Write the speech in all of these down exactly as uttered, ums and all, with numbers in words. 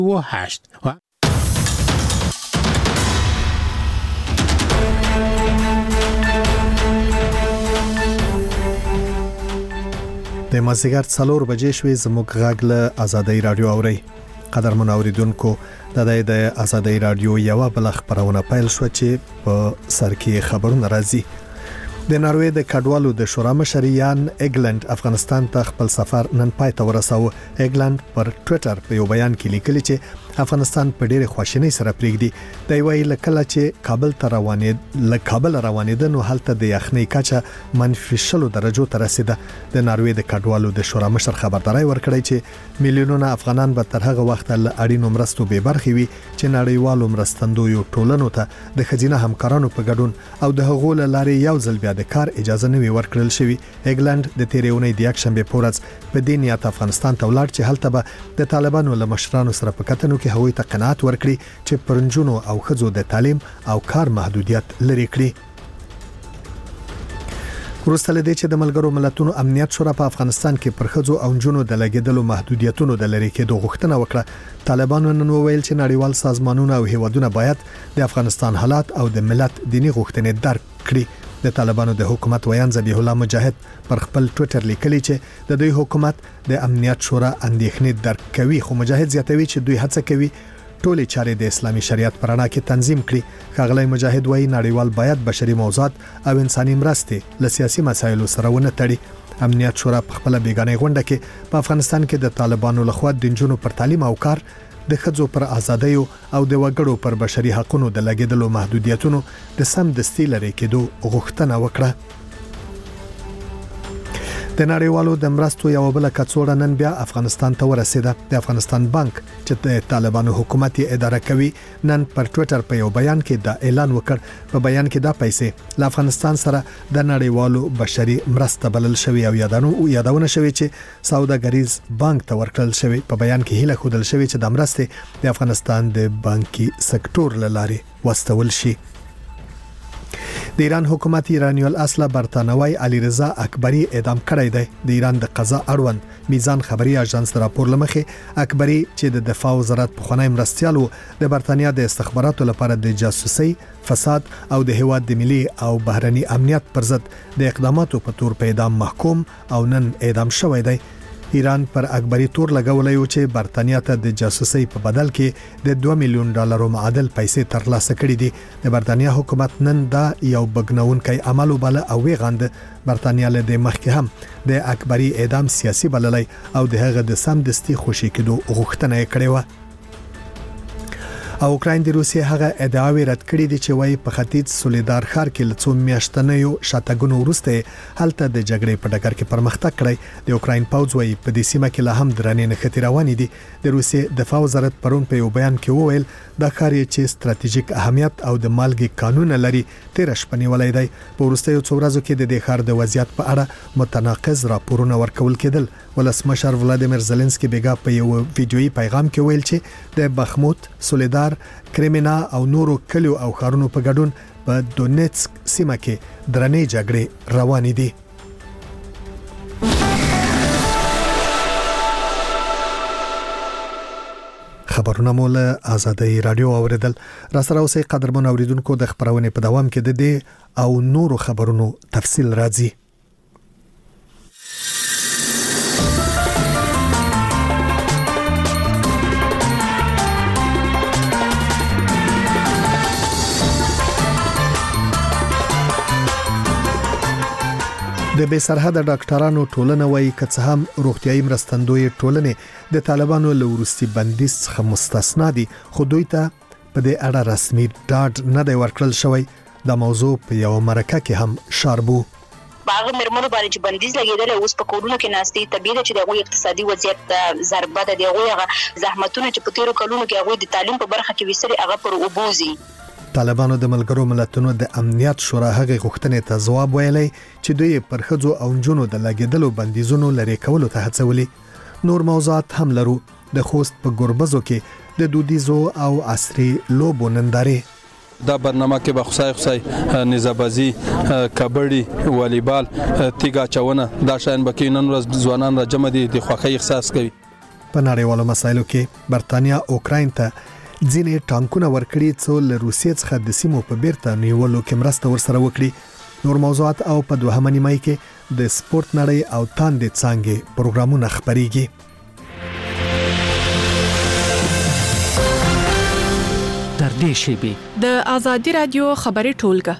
و هشت و د مازیګر څلور بجې شوې زموږ غږ له آزادۍ رادیو اوري. قدرمن اوریدونکو د د آزادۍ رادیو یو بل خبرونه پیل شو چې په سر کې خبرونه راځي. د ناروې د کډوالو د شورا مشریان ایګلند افغانستان ته خپل سفر نن پای ته ورساوه. ایګلند پر ټوئیټر په یو بیان کې لیکلي چې افغانستان په ډېره خوشحالۍ سره پریږدي. د وی لکه چې کابل ته روانې ل کابل روانېده نو هلته د یخنۍ کچه منفي شلو درجو ته رسیده. د ناروې د کډوالو د شورا مشر خبرداري ورکړی چې میلیونونه افغانان به تر هغه وخت له اړینو مرستو به برخې وي چې نړیوالو مرستندویو ټولنو ته د خزینه همکارانو په ګډون او د هغو لارې یو ځل بیا د کار اجازه نه وی ورکړل شوی. ایګلند د تیریونې د یکشنبه پورز په دې نیت افغانستان ته ولاړ چې هلته به د طالبانو له مشرانو سره په کتنو کې هغوی ته قناعت ورکړي چې پرنجونو او خزو د تعلیم او کار محدودیت لري کړي. وروسته لدې چې د ملګرو ملتونو امنیت شورا په افغانستان کې پر خزو او جنونو د لګیدلو محدودیتونو د لری کېدو غوښتنه وکړه، طالبانو نن وویل چې نړیوال سازمانونه او هیوادونه باید د افغانستان حالات او د ملت دینی غوښتنې درک کړي. د طالبانو د حکومت ویان ذبیح الله مجاهد پر خپل ټوئیټر لیکلی چې د دوی حکومت د امنیت شورا اندېښنې درک کوي، خو مجاهد زیاتوي چې دوی هڅه کوي ټولې چارې د اسلامي شریعت پر رڼا کې تنظیم کړي. ښاغلی مجاهد وایي نړیوال باید بشري موضوعات او انساني مرستې له سیاسي مسایلو سره ونه تړي. امنیت شورا په خپل بیګانې غونډه کې په افغانستان کې د طالبانو لخوا د جنونو پر تعلیم او کار، د خځو پر ازادۍ او د وګړو پر بشري حقوقو د لګیدلو محدودیتونو د سم دستي لري کېدو غوښتنه وکړه. د نړیوالو د مرستو یو بل کڅوړه نن بیا افغانستان ته ورسیده. د افغانستان بانک چې د طالبانو حکومت یې اداره کوي نن پر ټوئیټر په یو بیان کې دا اعلان وکړ. په بیان کې دا پیسې له افغانستان سره د نړیوالو بشري مرسته بلل شوی او یادانو یادونه شوی چې سوداګریز بانک ته ورکړل شوی. په بیان کې هیله خودل شوی چې د مرستې د افغانستان د بانکي سکتور لارې واستول شي. د ایران حکومت ایرانی الاصل برتانوي علي رضا اکبری اعدام کړی دی. د ایران د قضا اړوند میزان خبري اژانس راپور لمخې اکبری چې د دفاع وزارت په خونای مرستيالو د برتانیا د استخباراتو لپاره د جاسوسي، فساد او د هیواد د ملي او بهرني امنیت پر ضد د اقداماتو په تور په اعدام محکوم او نن اعدام شوی دی. ایران پر اکبری تور لګولای و چې برتانیا ته د جاسوسي په بدل کې د دوه میلیون ډالرو معادل پیسې ترلاسه کړې دي. د برتانیا حکومت نن دا یو بګنونکي عمل وباله او ویغاند. برتانیا له د مخکې هم د اکبری اعدام سیاسي بللای او د هغه د سم دستي خوشي کېدو غوښتنه یې کړې و. او اوکراین د روسیې هغه ادعاوې رد کړې دي چې وايي په ختیځ سولیدار ښار کې له څو میاشتنیو شاتګونو وروسته هلته د جګړې په ډګر کې پرمختګ کړی. د اوکراین پوځ وايي په دې سیمه کې لا هم درنې نښتې روانې دي. د روسیې دفاع وزارت پرون په یو بیان کې وویل دا ښار چې ستراتیژیک اهمیت او د مالګې قانون لري تیر شپه نیولای دی. په وروستیو څو ورځو کې د دې ښار د وضعیت په اړه متناقض راپورونه ورکول کېدل. ولسمشر ولادیمیر زيلنسکي بیګا په یو ویډیويي پیغام کې ویل چې د بخموت، سولیدار، کریمینا او نورو کلیو او ښارونو په ګډون په دونیتسک سیمه کې درنې جګړې روانې دي. خبرونه مول آزادۍ رادیو اوریدل. را سره اوسې قدرمن اوریدونکو د خبرونه په دوام کې د دې او نورو خبرونو تفصیل راځي. د بې سرحده ډاکټرانو ټولنه وايي که څه هم روغتيایي مرستندوی ټولنې د طالبانو له وروستي بندیز څخه مستثنا دي، خو دوی ته په دې اړه رسمي ډاډ نه دی ورکړل شوی. دا موضوع په یو مرکه کې هم شاربو. باغ مرمنو باندې چې بندیز لګیدل اوس په کورونو کې ناشتي طبيعي چې دغه اقتصادي وضعیت ضربه ده. دغه زحمتونه چې په تیرو کلونو کې هغه د تعلیم په برخه کې وسري هغه پر وبوزي. طالبانو د ملګرو ملتونو د امنیت شورا هغه غوښتنې ته ځواب ویلی چې دوی پر خځو او نجونو د لګیدلو بندیزونو لري کولو ته هڅولي. نور موضوعات هم لرو. د خوست په ګوربزو کې د دودیزو او عصري لوبو نندارې. دا برنامه کې به خصای خصای نزابازی، کبډي، والیبال، تیګا چونه دا شاین بکې نن ورځ ځوانان را جمع دي د خوښۍ احساس کوي. په نړیوالو مسایلو کې برتانیا اوکراین ته ځینې ټانکونه ورکړي څو له روسیې څخه د سیمو په بیرته نیولو کې مرسته ورسره وکړي. نور موضوعات او په دوهمه نیمه کې د سپورت نړۍ او تاندې څانګې پروګرامونه خبريږي. تر دې شیبې د ازادي رادیو خبري ټولګه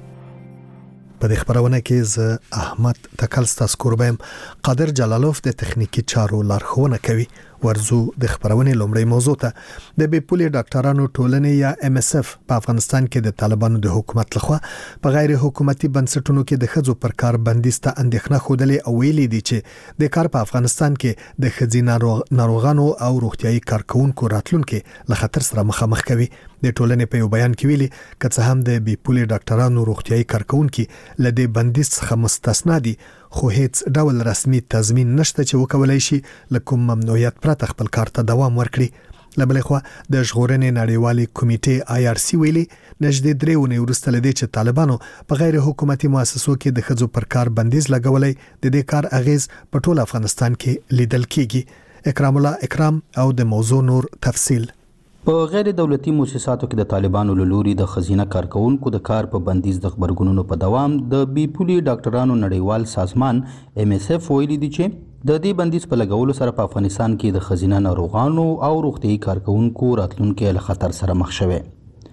په دې خبرونه کې ز احمد تکلستا سکوربم قادر جلالوف د تخنیکی چارو لارښوونه کوي. ورزو د خبرونه لومړی موضوع ته د بیپولي ډاکټرانو ټولنې یا ام اس اف په افغانستان کې د طالبانو د حکومت لخوا په غیر حکومتي بنسټونو کې د خځو پر کار بندیسته اندېښنه خوده او ویلي دي چې د کار په افغانستان کې د خځینه ناروغانو او روغتيایي کارکونکو راتلونکو له خطر سره مخامخ کوي. د ټولنې په یو بیان کې ویلي کڅه هم د بیپولي ډاکټرانو روغتيایي کارکونکو لدې بندیز څخه مستثنا دي، خو هیڅ ډول رسمي تضمین نشته چې وکولای شي لکه ممنوعیت پرته خپل کار ته دوام ورکړي. لبلې خو د ژغورنې نړیوالي کمیټې آی آر سی ویلي نږدې درې ونې وروسته لدې چې طالبانو په غیر حکومتي مؤسسو کې د خځو پر کار بندیز لګولای د دې کار اغیز په ټول افغانستان کې لیدل کیږي. اکرام الله اکرام او د موضوع نور تفصیل. په غیر دولتي مؤسساتو کې د طالبانو لوري د خزینه کارکونکو د کار په بندیز د خبرګونونو په دوام د بیپولي ډاکټرانو نړیوال سازمان ام اس اف ویلي دي چې د دې بندیز په لګولو سره په افغانستان کې د خزینه ناروغانو او روغتيایي کارکونکو راتلونکو له خطر سره مخ شوي.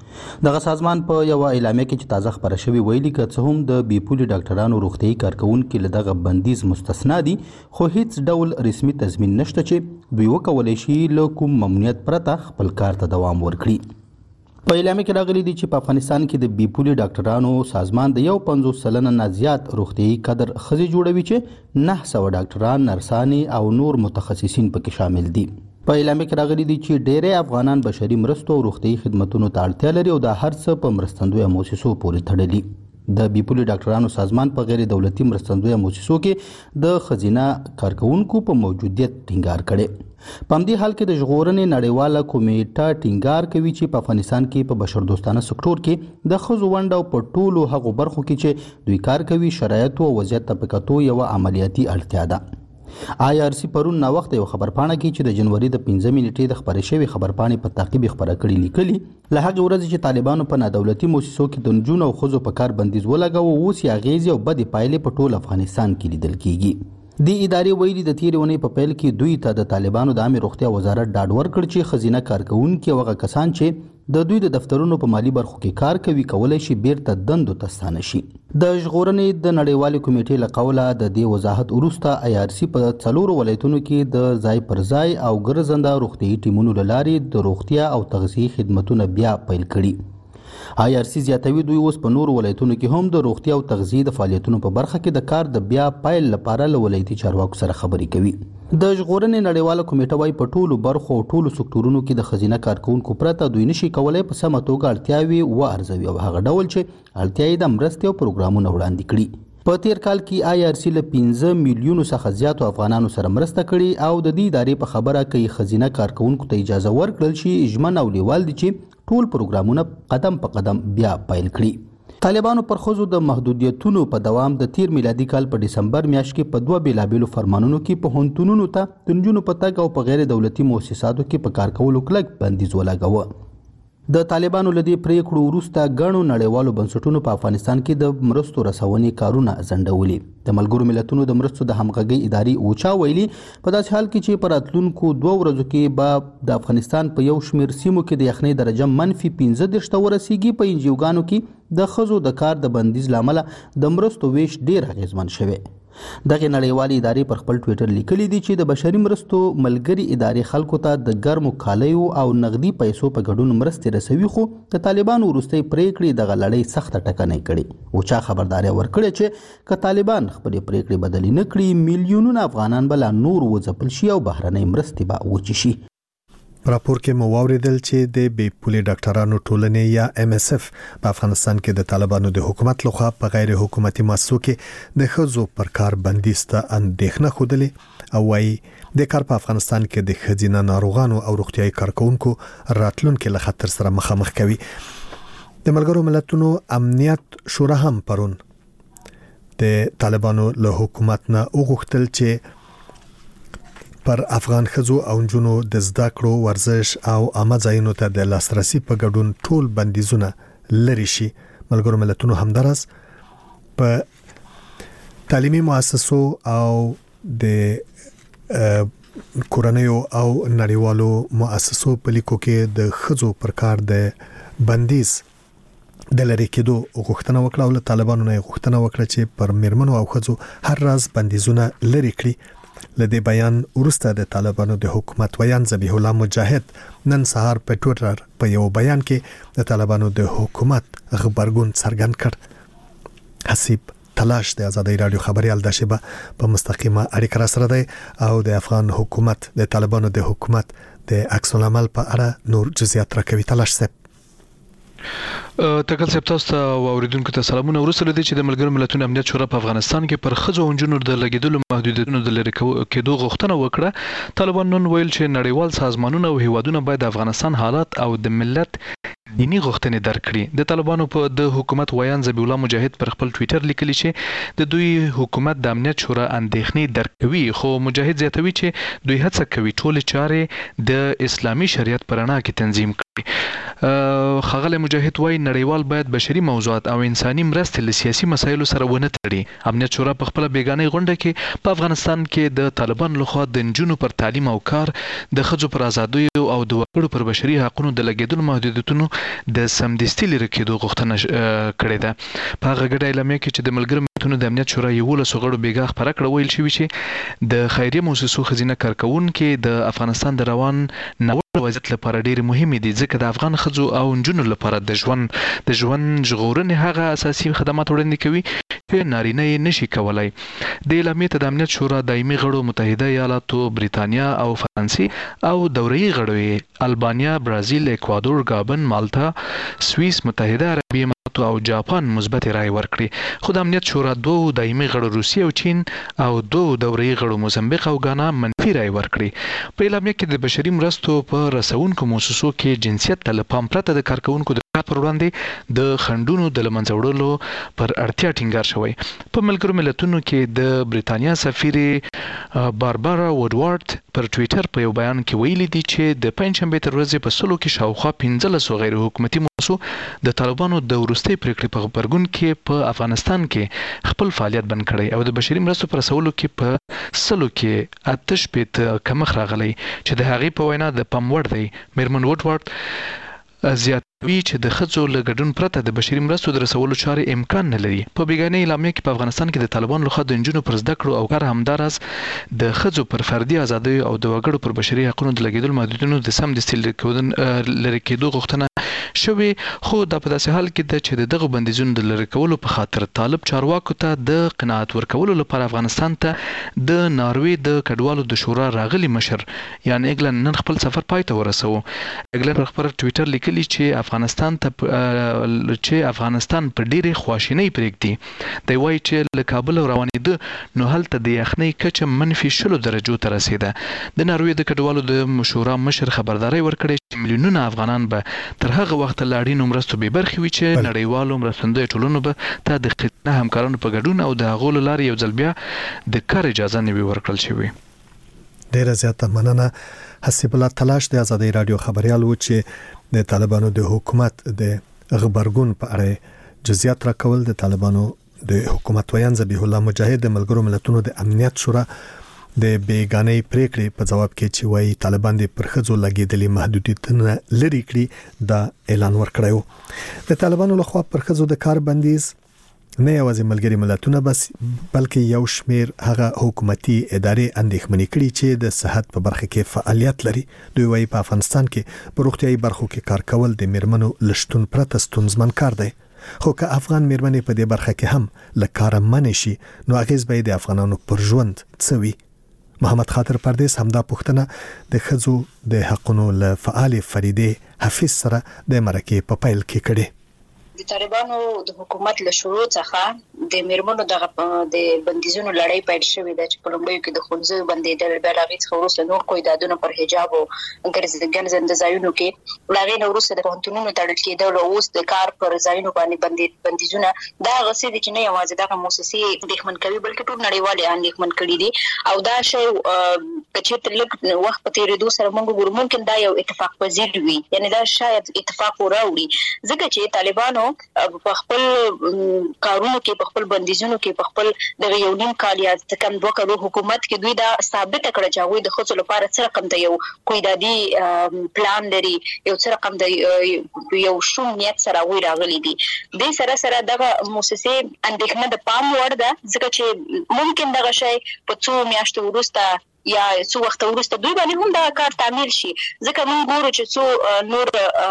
دغه سازمان په یو اعلامیه کې چې تازه خبره شوی ویلي که څه هم د بیپولي ډاکټرانو روغتيایي کارکونکو له دغه بندیز مستثنا دي، خو هیڅ ډول رسمي تضمین نشته چې دوی وکولای شي له کوم ممنوعیت پرته خپل کار ته دوام ورکړي. په اعلامیه کې راغلي دي چې په افغانستان کې د بیپولي ډاکټرانو سازمان د یو پنځوس سلنه نه زیات روغتيایي کادر خزي جوړوي چې نه سوه ډاکټران، نرسانې او نور متخصصین پکې شامل دي. په اعلامیه کې راغلي دي چې ډېری افغانان بشري مرستو او روغتيایي خدماتو ته اړتیا لري او دا هر څه په مرستندویه مؤسسو پورې تړلي. د بیپولي ډاکټرانو سازمان په غیر دولتي مرستندویه مؤسسو کې د خزینه کارکونکو په موجودیت ټینګار کړي. په همدې حال کې د ژغورنې نړیواله کمیټه ټینګار کوي چې په افغانستان کې په بشردوستانه سکتور کې د ښځو ونډه او په ټولو هغو برخو کې چې دوی کار کوي شرایطو او وضعیت ته په کتو یوه عملیاتي اړتیا ده. آی آر سی پرون نا وخت یو خبرپاڼه کې چې د جنوري د پنځمې نیټې د خبرې شوی خبرپاڼې په تعقیب خبره کړې لیکلي له هغه ورځې چې طالبانو په نادولتي مؤسسو کې د نجونو او ښځو په کار بندیز ولګاوه، اوس یې اغیزې او بدې پایلې په ټول افغانستان کې لیدل کیږي. د ادارې ویلي د تیرې ونې په پیل کې دوی ته د طالبانو د عامه روغتیا وزارت ډاډ ورکړ چې خزینه کارکونکي او هغه کسان چې د دوی د دفترونو په مالی برخو کې کار کوي کولای شي بیرته دندو ته ستانه شي. د ژغورنې د نړیوالې کمیټې له قوله د دې وضاحت وروسته آی آر سی په څلورو ولایتونو کې د ځای پر ځای او ګرځنده روغتيایي ټیمونو له لارې د روغتیا او تغذیې خدماتونه بیا پیل کړي. آی آر سی زیاتوي دوی اوس په نورو ولایتونو کې هم د روغتیا او تغذیې د فعالیتونو په برخه کې د کار د بیا پیل لپاره له ولایتي چارواکو سره خبرې کوي. د ژغورنې نړیواله کمیټه وايي په ټولو برخو او ټولو سکتورونو کې د خزینه کارکونکو پرته دوی نشي کولای په سمه توګه اړتیاوې وارزوي او هغه ډول چې اړتیا یې د مرستې او پروګرامونو وړاندې کړي. په تیر کال کې آی آر سی له پنځه میلیونو څخه زیاتو افغانانو سره مرسته کړي او د دې ادارې په خبره کوي خزینه کارکونکو ته اجازه ورکړل شي ژمن او لیوال دي چې ټول پروګرامونه قدم په قدم بیا پیل کړي. طالبانو پر ښځو د محدودیتونو په دوام د تیر میلادي کال په ډسمبر میاشت کې په دوه بیلابیلو فرمانونو کې په پوهنتونونو ته د نجونو په تګ او په غیر دولتي مؤسساتو کې په کار کولو کلک بندیز ولګاوه. د طالبانو له دې پریکړو وروسته ګڼو نړیوالو بنسټونو په افغانستان کې د مرستو رسونې کارونه ځنډولي. د ملګرو ملتونو د مرستو د همغږۍ ادارې اوچا ویلي په داسې حال کې چې په راتلونکو دوه ورځو کې به د افغانستان په یو شمېر سیمو کې د یخنۍ درجه منفي پنځه دېرش ته ورسیږي. په انجیوګانو کې د ښځو د کار د بندیز له امله د مرستو ویش ډېر اغېزمن شوی. دغه نړیوالې ادارې پر خپل ټویټر لیکلي دي چې د بشري مرستو ملګري ادارې خلکو ته د ګرمو کالیو او نغدي پیسو په ګډون مرستې رسوي، خو د طالبانو وروستۍ پریکړې دغه لړۍ سخته ټکنۍ کړې. اوچا خبرداری ورکړې چې که طالبان خپلې پریکړې بدلې نه کړي میلیونونه افغانان به لا نور وځپل شي او بهرنۍ مرستې به وچې شي. راپور کې مو واوریدل چې د بیپولي ډاکټرانو ټولنې یا ام اس اف په افغانستان کې د طالبانو د حکومت لخوا په غیر حکومتي مؤسسو کې د ښځو پر کار بندیز ته اندېښنه خوده او وايي د کار په افغانستان کې د خځینه ناروغانو او روغتيایي کارکونکو راتلونکو له خطر سره مخامخ کوي. د ملګرو ملتونو امنیت شورا هم پرون د طالبانو له حکومت نه وغوښتل چې پر افغان خزو او جنونو د زده کړو ورزش او عامه ځایونو ته د لاسرسي په ګډون ټول بندیزونه لري شي. ملګرو ملتونو همدارس په تعلیمي مؤسسو او د کورنیو او نړیوالو مؤسسو په لیکو کې د خزو پر کار د بندیز د لری کېدو غوښتنه وکړه او له طالبانو نه غوښتنه وکړه چې پر میرمنو او خزو هر راز بندیزونه لری کړي. لدې بیان ورسته د طالبانو د حکومت ویان ذبیح الله مجاهد نن سهار په ټوئیټر په یو بیان کې د طالبانو د حکومت خبرګون څرګند کړ. حسیب تلاش د ازادي رادیو خبريال د شبه په مستقیمه اړیکه را سره دی او د افغان حکومت د طالبانو د حکومت د عکس العمل په اړه نور جزئیات راکوي. تلاش سپ تکل سپ تاسو ته اوریدونکو ته سلامونه. ورسره دي چې د ملګرو ملتونو امنیت شورا په افغانستان کې پر خزو او جنونو د لګیدلو محدودیتونو د لری کېدو غوښتنه وکړه. طالبان نن ویل چې نړیوال سازمانونه او هیوادونه باید د افغانستان حالات او د ملت دینی غوښتنې درکړي. د طالبانو په د حکومت ویان ذبیح الله مجاهد پر خپل ټوئیټر لیکلی چې د دوی حکومت د امنیت شورا اندېښنې درکوي، خو مجاهد زیاتوي چې دوی هڅه کوي ټول چارې د اسلامي شریعت پر رڼا کې تنظیم کړي. خغل مجاهد وایي نړیوال باید بشري موضوعات او انساني مرستې له سیاسي مسایلو سره ونه تړي. امنیت شورا په خپل بیگانه غونډه کې په افغانستان کې د طالبان لخوا د نجونو پر تعلیم او کار، د ښځو پر ازادیو او د وګړو پر بشري حقوقو د لګیدلو محدودیتونو د سمدستي لري کېدو غوښتنه کړې ده. په هغه ګډه اعلامیه کې چې د ملګرو ملتونو د امنیت شورا یولس غړو بیګا خبره کړه ویل شوی چې د خیریه مؤسسو خزینه کارکونکو د افغانستان د روان نوښت وضعیت لپاره ډېر مهمه دي، ځکه د افغان خزو او نجونو لپاره د ژوند د ژوند ژغورنې هغه اساسي خدمات وړاندې کوي چې نارینه یې نشي کولای. د اعلامیې ته د امنیت شورا دایمي غړو متحده ایالاتو، بریتانیا او فرانسې او دوري غړو البانیا، برازیل، اکوادور، گابن، مالټا، سوئیس، متحده عربي امارات او جاپان مثبت رائے ورکړي. خو د امنیت شورا دوه دایمي غړو روسیه او چین او دوه دوري غړو موزمبیق او غانا منفي رائے ورکړي. په اعلامیه کې د بشري مرستو په رسونکو مؤسسو کې جنسیت ته له پام پرته د کارکونکو د کار پر وړاندې د خنډونو د لمنځه وړلو پر اړتیا ټینګار شوی. په ملګرو ملتونو کې د بریتانیا سفیر باربارا وډوارد پر ټوئیټر په یو بیان کې ویلي دي چې د پنځشنبه تر ورځې په سلو کې شاوخوا پنځلس غیر حکومتي مؤسسو د طالبانو د وروستي پریکړې په خبرګون کې په افغانستان کې خپل فعالیت بند کړی او د بشري مرستو پر رسولو کې په سلو کې آتش پیت کمخ راغلی چې د هغې په وینا د پام وړ دی. میرمن وډوارد زیاتوي چې د ښځو له ګډون پرته د بشري مرستو د رسولو چارې امکان نه لري. په بیګانه اعلامیه کې په افغانستان کې د طالبانو لخوا د نجونو پر زده کړو او کار همداراز د ښځو پر فردي ازادۍ او د وګړو پر بشري حقوقو د لګیدلو محدودیتونو د سمدستي لرې کېدو غوښتنه شوی. خو دا په داسې حال کې ده چې د دغه بندیزونو د لرې کولو په خاطر طالب چارواکو ته د قناعت ورکولو لپاره افغانستان ته د ناروې د کډوالو د شورا راغلي مشر یعنی ایګلند نن خپل سفر پای ته ورسوه. ایګلند پر خپل ټوئیټر لیکلی چې افغانستان ته چې افغانستان په ډېرې خواشینۍ پرېږدي. دی وایي چې له کابل روانېده نو هلته د یخنۍ کچه منفي شلو درجو ته رسېده. د ناروې د کډوالو د شورا مشر خبرداری ورکړی چې میلیونونه افغانان به تر هغه وخت لا اړینو مرستو بې برخې وي چې نړیوالو مرستندویو ټولنو به ته د ښځینه همکارانو په ګډون او د هغو له لارې یو ځل بیا د کار اجازه نه وي ورکړل شوې. ډیره زیاته مننه. حسیب الله تلاش د ازادي رادیو خبريال و چې د طالبانو د حکومت د خبرګون په اړه جزئیات راکول. د طالبانو د حکومت ویان ذبیح الله مجاهد د ملګرو ملتونو د امنیت شورا د بیگانه پریکړې په جواب کې چې وایي طالبان د پرخځو لګیدلې محدودیتونه لري کړی دا اعلان ورکړیو. د طالبانو لخوا پرخځو د کار بندیز نه یوازې ملګري ملتونه بس بلکې یو شمیر هغه حکومتي ادارې اندېښمنې کړي چې د صحت په برخه کې فعالیت لري. دوی وایي په افغانستان کې په روغتيایي برخو کې کار کول د میرمنو لشتون پرته ستونزمن کار دی. خو که افغان میرمنې په دې برخه کې هم له کاره منې شي نو اغیز به د افغانانو پر ژوند څه وي. محمد خاطر پردیس همدا پوښتنه د خزو د حقونو له فعال فریده حفیظ سره د مرکه په پیل کې کړي. د طالبانو د حکومت له شروع څخه د میرمنو دغه د بندیزونو لړۍ پیل شوې ده چې په لومړیو کې د ښوونځیو بندېدل، بیا له هغې څخه وروسته نور قیدادونه پر حجاب او ګرځنده ځایونو کې، له هغې نه وروسته د پوهنتونونو تړل کېدل او اوس د کار پر ځایونو باندې بندیزونه. دا هغه څه دي چې نه یوازې دغه موسسې اندېښمن کوي بلکې ټول نړیوال یې اندېښمن کړي دي. او دا شی که چېرته لږ وخت په تېرېدو سره موږ وګورو ممکن دا یو اتفاق پذیر وي، یعنې دا شاید اتفاق وراوړي، ځکه چې طالبانو په خپل کارونو کې، په خپل بندیزونو کې، په خپل دغه یو نیم کال یا کم دوه کالو حکومت کې دوی دا ثابته کړه چې هغوی د ښځو لپاره څه رقم د یو قیدادي پلان لري، یو څه رقم د یو شوم نیت سره هغوی راغلي دي. دې سره سره دغه موسسې اندېښنه د پام وړ ده، ځکه چې ممکن دغه شی په څو میاشتو وروسته یا څو وخت وروسته دوی باندې هم دا کار تعمیل شي، ځکه موږ ګورو چې څو نور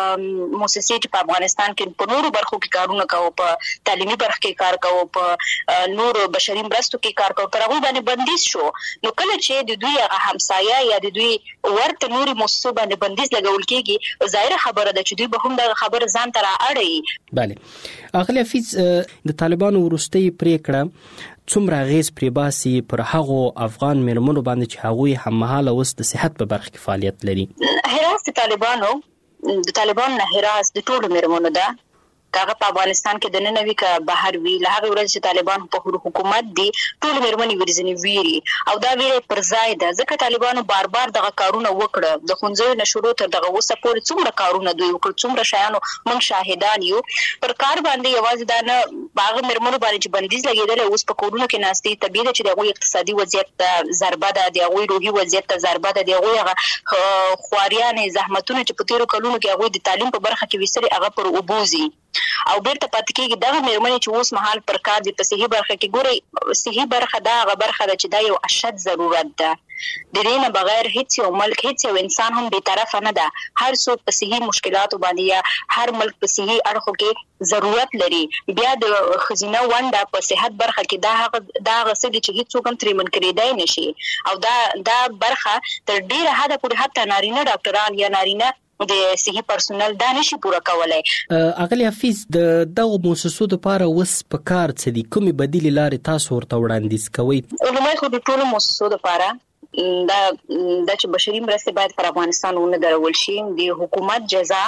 موسسې چې په افغانستان کې په نورو برخو کې کارونه کوو، په تعلیمي برخه کې کار کوو، په نورو بشري مرستو کې کار کوو، پر هغوی باندې بندیز شو. نو کله چې د دوی هغه همسایه یا د دوی ورته نورې موسسو باندې بندیز لګول کېږي، ظاهره خبره ده چې دوی به هم دغه خبره ځان ته رااړوي. بله اغلی حفیظ، د طالبانو وروستۍ پریکړه څومره اغیز پرې باسي پر هغو افغان میرمنو باندې چې هغوی هممهاله اوس د صحت په برخه کې فعالیت لري؟ هراس د طالبانو د طالبانو نه هراس د ټولو میرمنو ده، هغه په افغانستان کې د نن وی که بهر وی، له هغه ورځ چې طالبان په حکومت دي ټول میرمنې ورځنی ویری او دا ویری پر ځای ده، ځکه طالبانو بار بار دغه کارونه وکړه، د ښوونځیو نه شروع تر دغه اوسه پورې څومره کارونه دوی وکړ، څومره شیانو موږ شاهدان یو. پر کار باندې یوازې دا نه هغه میرمنو باندې چې بندیز لګېدلی، اوس په کورونو کې ناستې، طبیعي ده چې د هغوی اقتصادي وضعیت ته ضربه ده، د هغوی روحي وضعیت ته ضربه ده، د هغوی هغه خواريانې زحمتونه چې په تېرو کلونو کې هغوی د تعلیم په برخه کې ویستلي هغه پر اوبو ځي او بیرته پاتې کېږي. دغه میرمنې چې اوس مهال پر کار دي په صحي برخه کې، ګورئ صحي برخه دا هغه برخه ده چې دا یو اشد ضرورت ده، د دې نه بغیر هیڅ یو ملک، هیڅ یو انسان هم بی‌طرفه نه ده. هر څوک په صحي مشکلاتو باندې یا هر ملک په صحي اړخو کې ضرورت لري. بیا د ښځینه ونډه په صحت برخه کې دا هغه دا هغه څه دي چې هیڅوک هم ترې منکرېدای نه شي، او دا دا برخه تر ډېره حده پورې حتی نارینه ډاکټران یا نارینه د صحي پرسونل دا نشي پوره کولای. اغلی حفیظ، د دغو موسسو دپاره اوس په کار څه دي؟ کومې بدیلې لارې تاسو ورته وړاندیز کوئ؟ لومړی خو د ټولو موسسو دپاره دا دا چې بشري مرستې باید پر افغانستان ونه درول شي، د حکومت جزا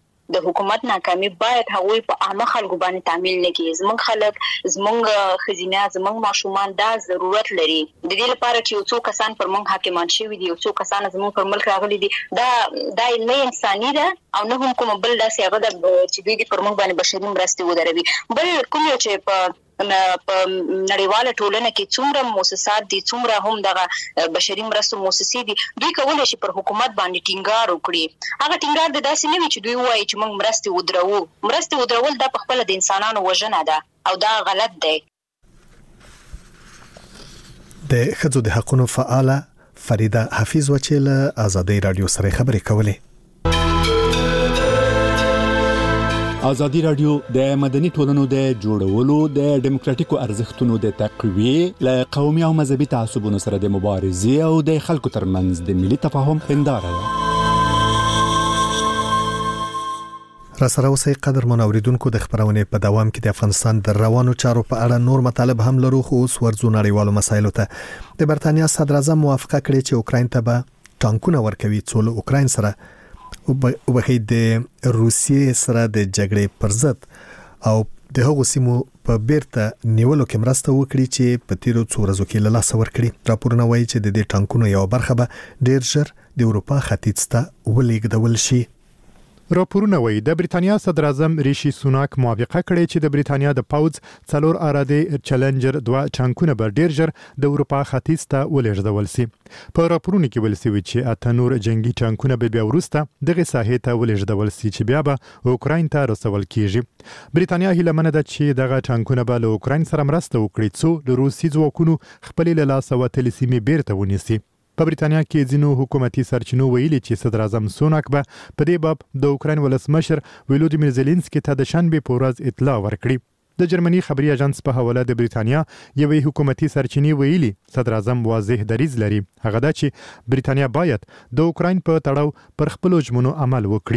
د حکومت ناکامي باید هغوی په عامه خلکو باندې تعمیل نه کړي. زموږ خلک، زموږ ښځینه، زموږ ماشومان دا ضرورت لري. د دې لپاره چې یو څو کسان پر موږ حاکمان شوي دي، یو څو کسان زموږ پر ملک راغلي دي، دا دا نه انساني ده او نه هم کوم بل داسې هغه ده چې دوی پر موږ باندې بشري مرستې ودروي. بل کوم یو چې په په نړیواله ټولنه کې څومره موسسات دي، څومره هم دغه بشري مرستو موسسې دي، دوی کولی شي پر حکومت باندې ټینګار وکړي. هغه ټینګار د داسې نه وي چې دوی ووایي چې موږ مرستې ودروو. مرستې ودرول دا په خپله د انسانانو وژنه ده او دا غلط دی. د ښځو د حقونو فعاله فریده حفیظ و چې له آزادۍ رادیو سره خبرې کولې. آزادی رادیو د مدني ټولنو د جوړولو، د دیموکراتیکو ارزښتونو د تقویې، له قومي او مذهبي تعصبونو سره د مبارزې او د خلکو ترمنځ د ملي تفاهم هنداره ده. را سره اوسئ قدرمن اوریدونکو، د خبرونې په دوام کې د افغانستان د روانو چارو په اړه نور مطالب هم لرو، خو اوس ورځو نړیوالو مسایلو ته. د برتانیا صدر اعظم موافقه کړې چې اوکراین ته به ټانکونه ورکوي، څو له اوکراین سره وبخې د روسیې سره د جګړې پر ضد او د هغو سیمو په بیرته نیولو کې مرسته وکړي چې په تیرو څو ورځو کې له لاسه ورکړي. راپورونه وایي چې د دې ټانکونو یو برخه به ډیر ژر د اروپا ختیځ ته ولېږدول شي. راپورونه وایي د بریتانیا صدر اعظم ریشي سوناک موافقه کړې چې د بریتانیا د پاوز څلور اراده چیلنجر دوه ټانکونه به ډیر ژر د اروپا ختیځ ته ولېږدول شي. په راپورونو کې ویل شوی چې اته نور جنگي ټانکونه به بیا وروسته دغه ساحې ته ولېږدول شي چې بیا به اوکراین ته رسول کیږي. بریتانیا هیله منه ده چې دغه ټانکونه به له اوکراین سره مرسته وکړي څو د روسي ځواکونو خپل له لاسه وتلې سیمې بیرته ونیسي. په بریتانیا کې ځینو حکومتي سرچینو ویلي چې صدر اعظم سوناک به په دې باب د اوکراین ولسمشر ولودیمیر زيلنسکي ته د شنبې په ورځ اطلاع ورکړي. د جرمني خبري اژانس په حواله د بریتانیا یوې حکومتي سرچینې ویلي صدر اعظم واضح دریځ لري، هغه دا چې بریتانیا باید د اوکراین په تړاو پر خپل ژمنو عمل وکړي.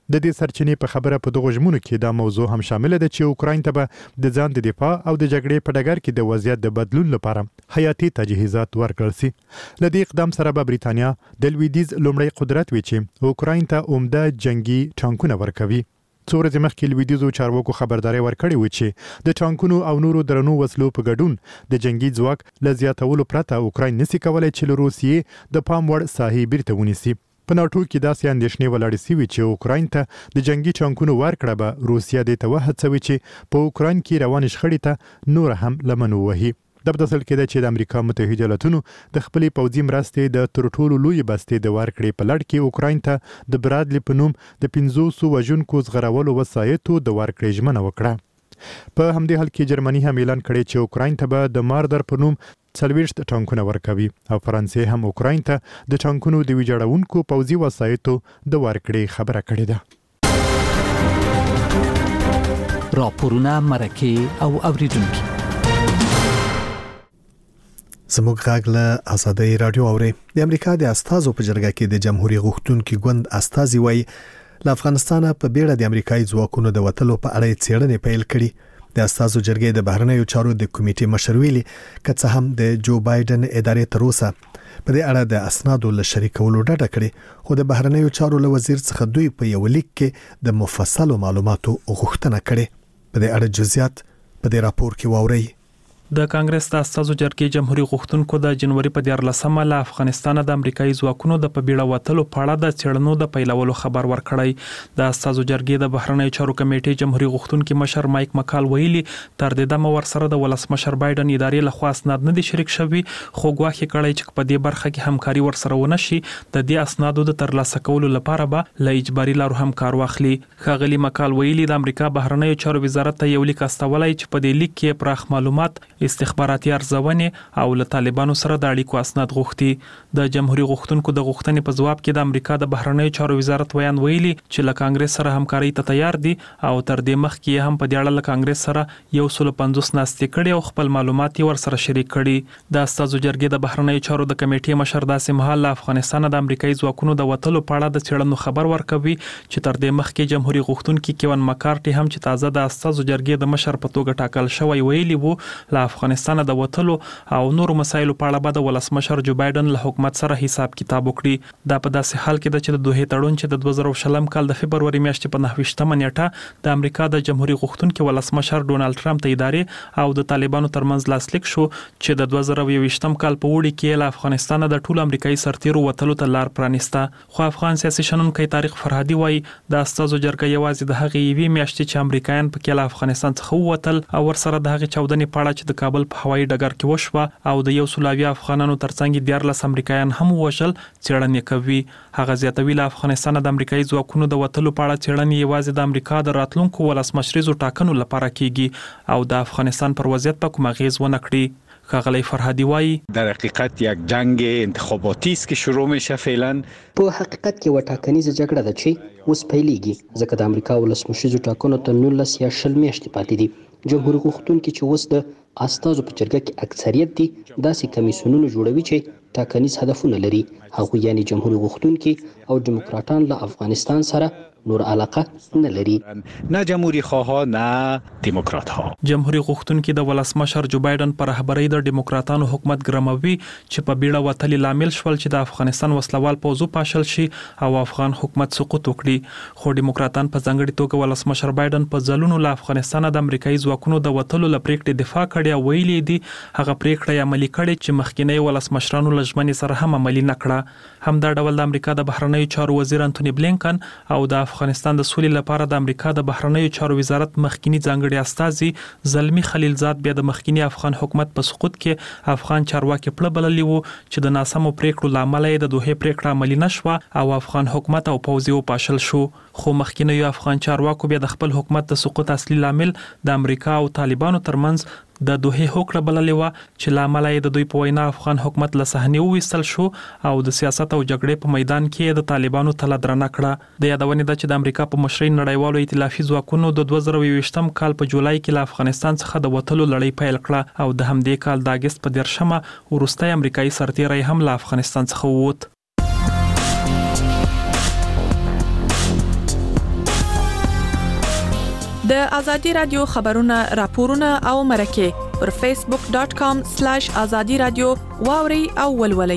د دې سرچینې په خبره په دغه ژمنو کې دا موضوع هم شامل ده چې اوکراین ته به د ځان د دفاع او د جګړې په ډګر کې د وضعیت د بدلون لپاره حیاتي تجهیزات ورکړل شي. له دې اقدام سره به بریتانیا د لویدیز لومړی قدرت وي چې اوکراین ته عمده جنگي ټانکونه ورکوي. څو ورځې مخکې لویدیزو چارواکو خبرداري ورکړې و چې د ټانکونو او نورو درنو وسلو په ګډون د جنگي ځواک له زیاتولو پرته اوکراین نشي کولای چې له روسیې د پام وړ ساحې بیرته ونیسي. په ناټو کې داسې اندېښنې ولاړې شوې چې اوکراین ته د جنگي ټانکونو ورکړه به روسیه دې ته وهڅوي چې په اوکراین کې روانې شخړې ته نور هم لمن ووهي. د بدسل کې د چې د امریکا متحده ایالاتونو د خپلې پوځي مرستې د تر ټولو لوی بستې د ورکړې په لړ کې اوکراین ته د برادلی په نوم د پنځوس وژونکو زغرولو وسایطو د ورکړې ژمنه وکړه. په همدې حال کې جرمني هم اعلان کړی چې اوکراین ته به د ماردر په نوم څلوېښت ټانکونه ورکوي او فرانسې هم اوکراین ته د ټانکونو د ویجاړونکو پوځي وسایطو د ورکړې خبره کړې ده. راپورونه مرکه او اوریدونکو زموږ غږ له آزادۍ رادیو اوري. د امریکا د استازو په جرګه کې د جمهوریت غوښتونکو ګوند استازي وایي له افغانستان په بیړه د امریکایي ځواکونو د وټلو په اړه څېړنې پیل کړي. د استازو جرګې د بهرنیو چارو د کمیټې مشر ویلي که څه هم د جو بایدن ادارې تر اوسه په دې اړه د اسنادو له شریکولو ډډه کړې، خو د بهرنیو چارو له وزیر څخه دوی په یو لیک کې د مفصلو معلوماتو غوښتنه کړې. په دې اړه جزئیات په دې راپور کې واورئ. د کانګرس د استازو جرګې جمهوریت غوښتونکو د جنوري په دیارلسمه له افغانستان د امریکایي ځواکونو د په بیړه وټلو په اړه د څېړنو د پیلولو خبر ورکړی. د استازو جرګې د بهرنیو چارو کمیټې جمهوریت غوښتونکو مشر مایک مکال ویلي تر دې دمه ورسره د ولسمشر بایدن ادارې له خوا اسناد نه دي شریک شوي، خو ګواښ کړی چې په دې برخه کې همکاري ورسره ونه شي د دې اسنادو د ترلاسه کولو لپاره به له اجباري لارو هم کار واخلي. ښاغلي مکال ویلي د امریکا بهرنیو چارو وزارت ته یو لیک استولای چې په دې لیک کې پراخ معلومات، استخباراتي ارزونې او له طالبانو سره د اړیکو اسناد غوښتي. د جمهوریت غوښتونکو د غوښتنې په ځواب کې د امریکا د بهرنیو چارو وزارت ویان ویلي چې له کانګرس سره همکاري ته تیار دي او تر دې مخکې هم په دې اړه له کانګرس سره یو سل پنځوس ناستې کړي او خپل معلومات یې ورسره شریک کړي. د استازو جرګې د بهرنیو چارو د کمیټې مشر داسې مهال له افغانستان د امریکایي ځواکونو د وټلو په اړه د څېړنو خبر ورکوي چې تر دې مخکې جمهوریت غوښتونکو کیون مکارټي هم چې تازه د استازو جرګې د مشر په توګه ټاکل شوی ویلي وو له افغانستان د وټلو او نورو مسایلو په اړه به د ولسمشر جو بایدن له حکومت سره حساب کتاب وکړي. دا په داسې حال کې ده چې د دوه تړون چې د دوه زره شلم کال د فبروري میاشتې په نهه ویشتمه نیټه د امریکا د جمهوریت غوښتونکو ولسمشر ډونالد ټرمپ ته ادارې او د طالبانو ترمنځ لاسلیک شو چې د دوه زره یوویشتم کال په وړي کې له افغانستان د ټول امریکایي سرتیرو وټلو ته لار پرانیسته. خو افغان سیاسي شنونکي طارق فرهادي وایي د استازو جرګه یوازې د هغې یوې میاشتې چې امریکایان پکې له افغانستان څخه ووتل او ورسره د هغې چاودنې په اړه چې د کابل په هوایي ډګر کې وشوه او د یو سل اویا افغانانو ترڅنګ دیارلس امریکایان هم وژل څېړنې کوي. هغه زیاتوي له افغانستان د امریکایي ځواکونو د وټلو په اړه څېړنې یوازې د امریکا د راتلونکو ولسمشریزو ټاکنو لپاره کیږي او د افغانستان پر وضعیت په کوم اغیز ونه کړي. ښاغلی فرهادي وایي در حقیقت یک جنگ انتخاباتی است که شروع میشه فعلا. په حقیقت کې و ټاکنیزه جګړه ده چې اوس پیلېږي ځکه د امریکا ولسمشریزو ټاکنو ته نولس یا شل میاشتې پاتې دي. جمهوریت غوښتونکي چې اوس د استازو په جرګه کې اکثریت دي داسې کمیسیونونه جوړوي چې ټاکنیز هدفونه لري، هغوی یعنی جمهوریت غوښتونکي او دیموکراتان له افغانستان سره نور علاقه نه لري، نه جمهوریت خواه نه دیموکرات ها. جمهوریت غوښتونکي د ولسمشر جو بایدن پر رهبرۍ د دیموکراتانو حکومت ګرموي چې په بیړه وټلې لامل شول چې د افغانستان وسلوال پوځ پاشل شي او افغان حکومت سقوط وکړي. خو دیموکراتان په ځانګړي توګه ولسمشر بایدن په ځلونو له افغانستان د امریکایي ځواکونو د وټلو له پریکړې دفاع کړې او ویلي دي هغه پریکړه عملي کړې چې مخکینی ولسمشرانو له ژمنې سره هم عملي نه کړه. همدا ډول د امریکا د بهرنیو چارو وزیر انټونی بلینکن او د افغانستان د سولې لپاره د امریکا د بهرنیو چارو وزارت مخکینی ځانګړي استازي زلمی خلیلزاد بیا د مخکینی افغان حکومت په سقوط کې افغان چارواکي پړه بللی وو چې د ناسمو پریکړو لامل یې د دوه پریکړه عملي نشوه او افغان حکومت او پوځ یې پاشل شو. خو مخکینی افغان چارواکو بیا د خپل حکومت د سقوط اصلي لامل د امریکا او طالبانو ترمنځ د دوه هوکړه بللې و چې لامل یې د دوی په وینا افغان حکومت له صحنې وویستل شو او د سیاست او جګړې په میدان کې د طالبانو تله درنه کړه. د یادونې ده چې د امریکا په مشرۍ نړیوالو ائتلافي ځواکونو د دوه زره یوویشتم کال په جولای کې له افغانستان څخه د وټلو لړۍ پیل کړه او د همدې کال د اگست په دیرشمه وروستی امریکایي سرتیری هم له افغانستان څخه ووت. د ازادي رادیو خبرونه راپورونه او مرکه پر فیسبوک ډاٹ کام سلیش ازادي رادیو واوري او ولولئ.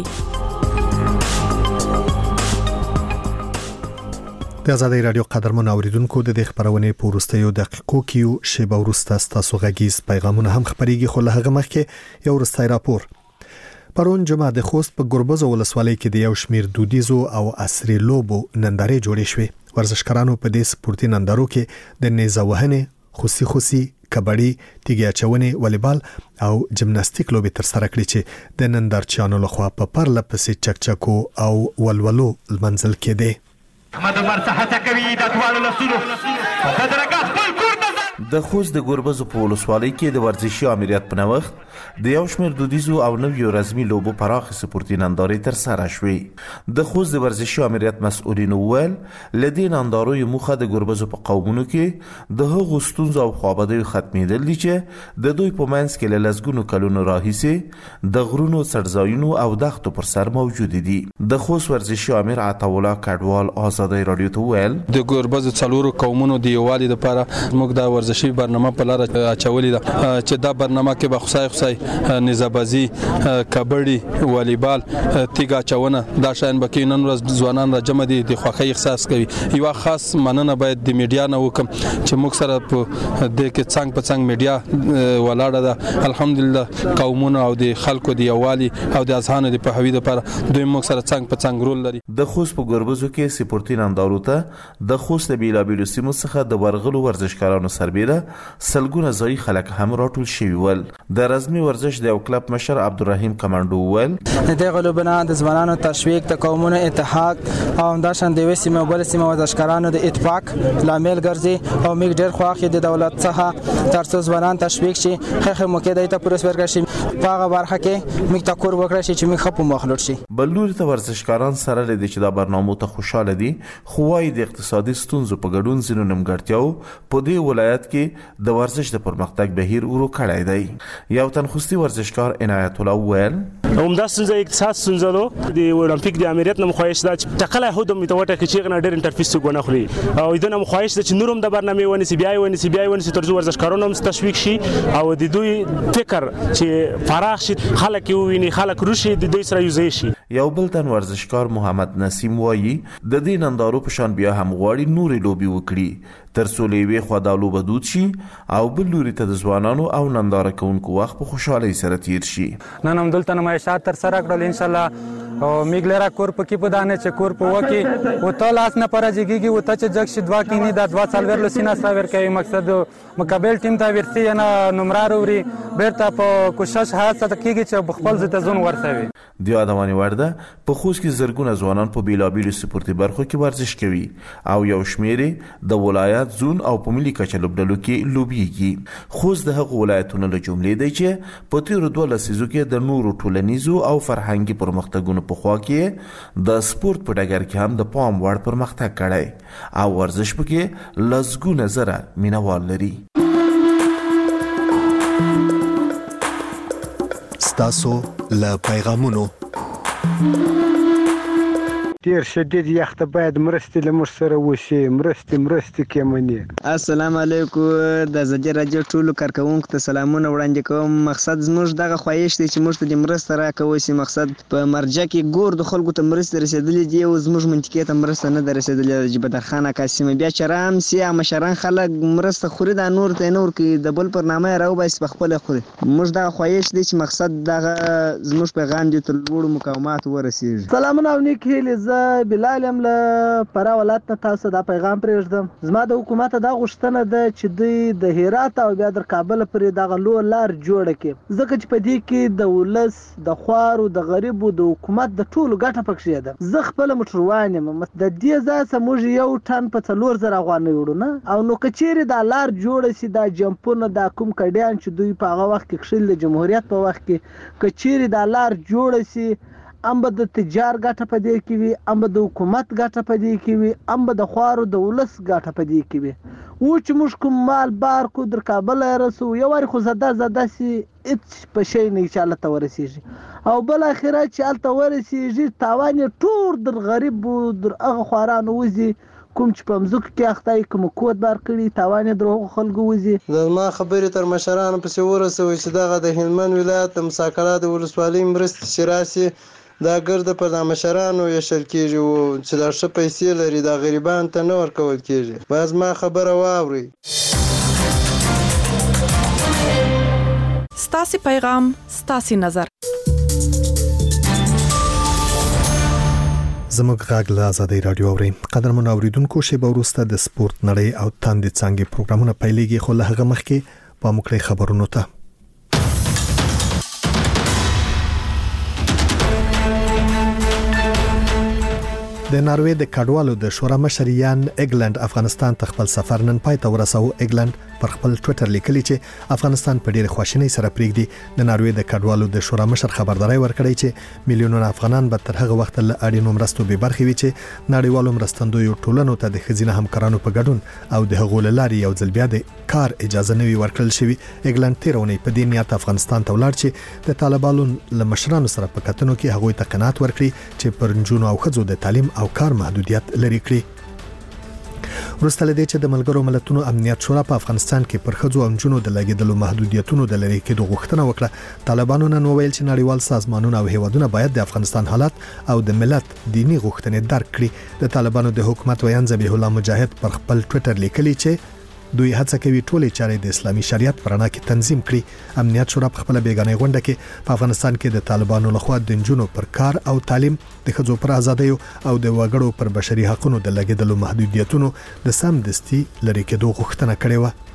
د ازادي رادیو قدرمن اوریدونکو د دې خبرونه په ورستیو دقیقو کې شی به ورسته تاسو غږیز پیغامونه هم خبريږي، خو له هغه مخکې یو ورستای راپور. پرون جمعه د خوست په ګربز ولسوالۍ کې د یو شمیر دودیزو او عصري لوبو نندارې جوړې شوې. ورزشکارانو په دې سپورتي نندارو کې د نیزه وهنې، خوسي خوسي، کبډي، تیږه اچونې، والیبال او جمناستیک لوبې تر سره کړې چې د نندارچیانو لخوا په پرله پسې چکچکو او ولولو منزل کې دي. احمد عمر صحته کوي د ټولو لسونو په درګه خپل کور د خوست د ګربز په ولسوالۍ کې د ورزشي امریت په نوښت د یو شمېر دودیزو او نویو رسمي لوبو پراخه سپورتي نندارې تر سره شوې. د خوست د ورزشي امریت مسؤلین وویل له دې نندارو موخه د ګربز په قومونو کې د هغو ستونزو او خوابدیو ختمېدل دي چې د دوی په منځ کې له لسګونو کلونو راهیسې د غرونو څړځایونو او دښتو پر سر موجود دي. د خوست ورزشي امیر عطاالله کډوال ازادي رادیو ته وویل د ګربز څلورو قومونو د یووالي لپاره موږ د ورزشي برنامه په لار اچولې ده چې دا برنامه کې به خصای خصای نزابازي، کبډي، والیبال، تیګا چونه دا شاین بکې نن ورځ ځوانان را جمع دي د خوښۍ احساس کوي. یو خاص مننه باید د میډیا نه وکم چې موږ سره په د کې څنګه په څنګه میډیا ولاړه ده. الحمدلله قومونه او د خلکو د یووالي او د اذهان د پوهاوي لپاره دوی موږ سره څنګه په څنګه رول لري. د خوست په ګربزو کې سپورتي نندارو ته د خوست بیلابیلو سیمو څخه د ورغلو ورزشکارانو سربیره سلګونه ځای خلک هم راټول شوي ول. د رزمي ورزش د یو کلب مشر عبدالرحیم کمانډو ول د غلوبنا د ځوانانو تشویق، د قومونو اتحاد او همداشان د وسیمه بل سیمه ورزشکارانو د اتفاق لامل ګرځي او موږ ډېر خوښ د دولت څخه ترڅو ځوانان تشویق شي، خخه موکه د ته پروس ورکړي شي په هغه برخه کې موږ تکور وکړي شي چې موږ خپل مخلوط شي. بلور ته ورزشکاران سره لدی چې دا برنامه ته خوشاله دي، خو وايي د اقتصادي ستونزو په ګډون زینو نمګړتیاو په دې ولایت کې د ورزش د پرمختګ بهیر ورو کړی دی. یو تنخوستي ورزشکار عنایت الله ویل همدا ستونزه اقتصاد ستونزه ده د اولمپیک د امریت نه مخایش ده چې ټکله هودم میتوټه کې چې غنا ډېر انټرفیس غونه خوري او دنه مخایش ده چې نورم د برنامه ونی سی بي آی ونی سی بي آی ونی سی ترجو ورزشکارانو هم تشویق شي او د دوی فکر چې فراخ شي، خلک یو ویني، خلک روشي د دوی سره یوځای شي. یو بل تن ورزشکار محمد نسیم وایي د دې نندارو په شان بیا هم غواړي نورې لوبي وکړي تر څو لوي خو د لوبه دود شي او بل لوري ته د ځوانانو او ننداره کوونکو وخت په خوشحالي سره تیر شي. نن هم دلته نمایشات تر سره کړل ان شاء الله او میګلرا کور پکې په دانه چې کور په وکی او ته لاس نه پرځيږي او ته چې جګ شي دوا کینی دا دوا څلور لسینا ساور کوي. مقصد مقابل ټیم ته ورسي نه نمرار وري بیرته په کوشش هڅه کیږي چې خپل ځته ځون ورسوي. د ادمانی ورده په خوست کې زرګونه ځوانان په بیلابیلو سپورتي برخو کې ورزش کوي او یو شمیرې د ولایت زون او په ملي کچه لوبډلو کې لوبيږي. خوست د هغو ولایتونو له جملې دی چې په تیرو دوه لسیزو کې د نورو ټولنیزو او فرهنګي پرمختګونو په خوا کې د سپورت په ډګر کې هم د پام وړ پرمختګ کړی او ورزش پکې لسګونه زره مینوال لري. ستاسو له پیغامونو ډیر شدید یخ ته باید مرستې له موږ سره وشي، مرستې مرستې کېمنې. السلام علیکم د ازادي رادیو ټولو کارکونکو ته سلامونه وړاندې کوم. مقصد زموږ دغه خواهش دی چې موږ ته د مرسته راکوي شي. مقصد په مرجع کې ګور د خلکو ته مرسته رسیدلې دي او زموږ منطقې ته مرسته نه ده رسیدلې. د بدرخان قاسم بیا چرام سی مشران خلک مرسته خوري د نور ته نور کې د بل پرنامه راو بس په خپل خوري. موږ دغه خواهش دی چې مقصد دغه زموږ پیغام دی تر لوړو مقامات ورسیږي. سلامونه او نیک هیلې. بلال ام له پرا ولایت ته تاسو دا پیغام پرېږدم. زما د حکومت دا غوښتنه ده چې دوی د هرات او بیا د کابل پرې دغه لو لار جوړ کړي، ځکه چې په دې کې د ولس د خوارو د غریبو د حکومت د ټولو ګټه پکې ده. زه خپل موټروان یم، د دې ځای څخه موږ یو ټن په څلور زره افغانۍ وړو نه او نو کچېرې دا لار جوړ شي، دا جمپونه دا کوم کډیان چې دوی په هغه وخت کې کښل د جمهوریت په وخت کې کچېرې دا لار جوړ شي، ام به د تجار ګټه په دې کې وي، ام به د حکومت ګټه په دې کې وي، ام به د خوارو د ولس ګټه په دې کې وي. و چې موږ کوم مال بار کو در کابل رسو یو واری خو زده زده سي هیڅ په شي نه چې الله ته ورسیږي او بل اخرت چې الله ته ورسیږي تاوان ټول در غریب در هغه خوارانو وزي کوم چې په مځکو کې اخته کوم کود بار کړي تاوان یې دروغ خلکو وزي. زما خبرې تر مشرانو پسې ورسوي چې دغه د هلمند ولایت د مساکله د ولسوالۍ مرستې چې راسي دا ګرده پر د مشرانو ویشل کېږي او چې دا ښه پیسې لري دا غریبانو ته نه ورکول کېږي. باید زما خبره واورئ. ستاسو پیغام ستاسو نظر. زموږ غږ له آزادۍ رادیو اوري. قدرمن اوریدونکو شیبه وروسته د سپورت نړۍ او تاندې څانګې پروګرامونه پیلېږي خو له هغه مخکې په مکړې خبرونو ته. د ناروې د کډوالو د شورا مشر یان ایګلند افغانستان ته خپل سفر نن پای ته ورساو. ایګلند پر خپل ټوئیټر لیکلی چې افغانستان په ډېر خواشینۍ سره پریږدي. د ناروې د کډوالو د شورا مشر خبرداري ورکړی چې میلیونونه افغانان به تر هغه وخت له اړینو مرستو به برخې وي چې نړیوالو مرستندویو ټولنو ته د خزینه همکارانو په ګډون او د هغو لاري یو ځل بیا د کار اجازه نوي ورکړل شوی. ایګلند تیرونی په دې نیت افغانستان ته ولاړ چې د طالبانو له مشرانو سره په کتنو کې هغوی ته قناعت ورکړي چې پر نجونو او ښځو د تعلیم او کار محدودیت لري کړی. وروسته لدې چې د ملګرو ملتونو امنیت شورا په افغانستان کې پر ښځو او نجونو د لګیدلو محدودیتونو د لري کېدو غوښتنه وکړه، طالبانو نن وویل چې نړیوال سازمانونه او هیوادونه باید د افغانستان حالات او د ملت دینی غوښتنې درک کړي. د طالبانو د حکومت ویان ذبیح الله مجاهد پر خپل ټوئیټر لیکلی چې دوی هڅه کوي ټولې چارې د اسلامي شریعت پر رڼا کې تنظیم کړي. امنیت شورا په خپل بیگانه غونډه کې په افغانستان کې د طالبانو لخوا د نجونو پر کار او تعلیم، د ښځو پر ازادۍ او د وګړو پر بشري حقوقو د لګیدلو محدودیتونو د سمدستي لري کېدو غوښتنه کړې و.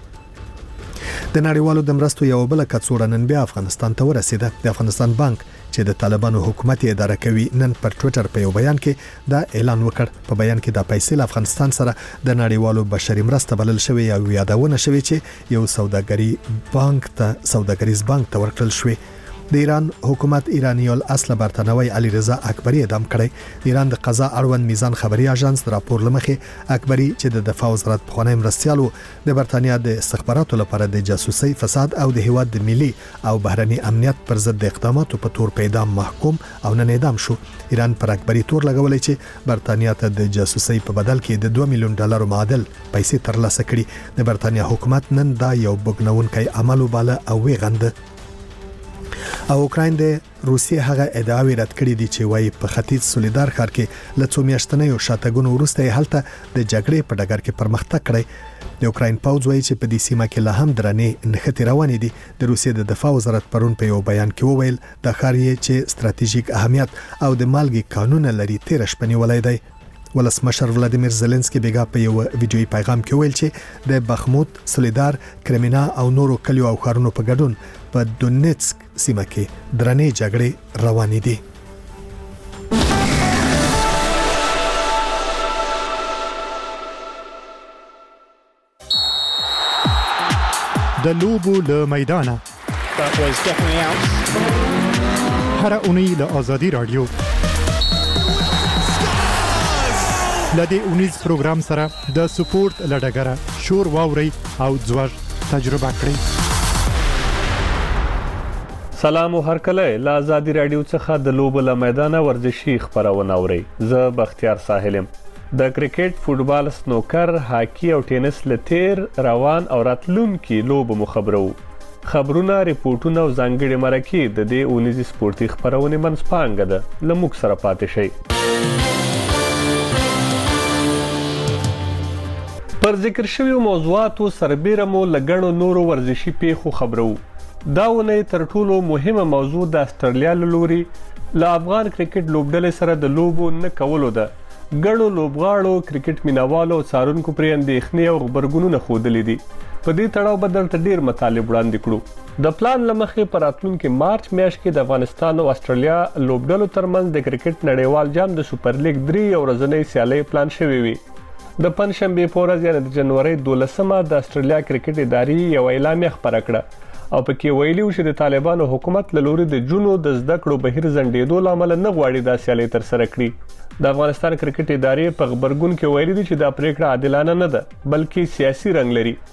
د نړیوالو د مرستو یو بل کڅوړه نن بیا افغانستان ته ورسیده. د افغانستان بانک چې د طالبانو حکومت اداره کوي نن پر ټوئیټر په یو بیان کې دا اعلان وکړ. په بیان کې د پیسې له افغانستان سره د نړیوالو بشري مرسته بلل شوی او یادونه شوی چې یو سوداګري بانک ته سوداګریز بانک ته ورکړل شوی. د ایران حکومت ایرانی الاصل برتنوي علي رضا اکبری اعدام کړی. د ایران د قضا اړوند میزان خبري اژانس راپور لمخې اکبری چې د دفاع وزارت په خونې مرستيالو د برتانیا د استخباراتو لپاره د جاسوسي فساد او د هیواد د ملي او بهرني امنیت پر ضد اقداماتو په تور په اعدام محکوم او نن اعدام شو. ایران پر اکبری تور لګولې چې برتانیا ته د جاسوسي په بدل کې د دوه میلیون ډالر معادل پیسې ترلاسه کړي. د برتانیا حکومت نن دا یو بګنونکي عمل وباله او ویغند. او اوکراین د روسیې هغه ادعاوې رد کړې دي چې وايي په ختیځ سولیدار ښار کې له څو میاشتنیو شاتګونو وروسته هلته د جګړې په ډګر کې پرمختګ کړی. د اوکراین پوځ وايي چې په دې سیمه کې لا هم درنې نښتې روانې دي. د روسیې د دفاع وزارت پرون په یو بیان کې وویل د ښار یې چې ستراتیژیک اهمیت او د مالګې قانون لري تیر شپه نیولای دی. ولسمشر ولادیمیر زيلنسکي بیګا په یو ویډیوي پیغام کې ویل چې د بخموت، سولیدار، کرمنا او نورو کلیو او ښارونو په ګډون په دونیتسک سیمه کې درنې جګړې روانې دي. د لوبو له میدانه هر اونۍ له آزادي رادیو لدې اونیز پروګرام سره د سپورت لډګره شور واوري او ځوړ تجربه کړئ. سلام او هر کله له آزادي رادیو څخه د لوبو له میدانه ورزشي خبرونه اوري. زه بختیار ساحلم. د کرکټ، فوتبال، سنوکر، هاکی او ټینس لتیر روان او راتلونکي لوبو مخبرو. خبرونه، ریپورتونه او ځانګړي مرکې د دې اونیز سپورتي خبرونه منځپانګه ده. لموږ سره پاتې شئ. پر ذکر شوی موضوعاتو سربېره مو لګڼو نورو ورزشي پیښو خبرو. دا ونې تر ټولو مهمه موضوع د استرالیا لوري له افغان کرکټ لوبډلې سره د لوبو نه کولو ده. ګڼو لوبغاړو، کرکټ مینوالو او څارونکو پرې اندېښنې او غبرګونونه ښودلې دي. په دې تړاو به درته ډېر مطالب وړاندې کړو. د پلان له مخې په راتلونکي مارچ میاشت کې د افغانستان او استرالیا لوبډلو ترمنځ د کرکټ نړیوال جام د سوپر لیګ درې ورځنۍ سیالۍ پلان شوی وي. د پنځشنبه په ورځ یعنې د جنوري دولسمه د استرالیا کرکټ ادارې یو اعلامیه خپره کړه او پکې ویلي و چې د طالبانو حکومت له لوري د جنو د زده کړو بهیر ځنډېدو له امله نه غواړي دا سیالۍ ترسره کړي. د افغانستان کرکټ ادارې په خبرګون کې ویلي دي چې دا پریکړه عادلانه نه ده بلکې سیاسي رنګ لري.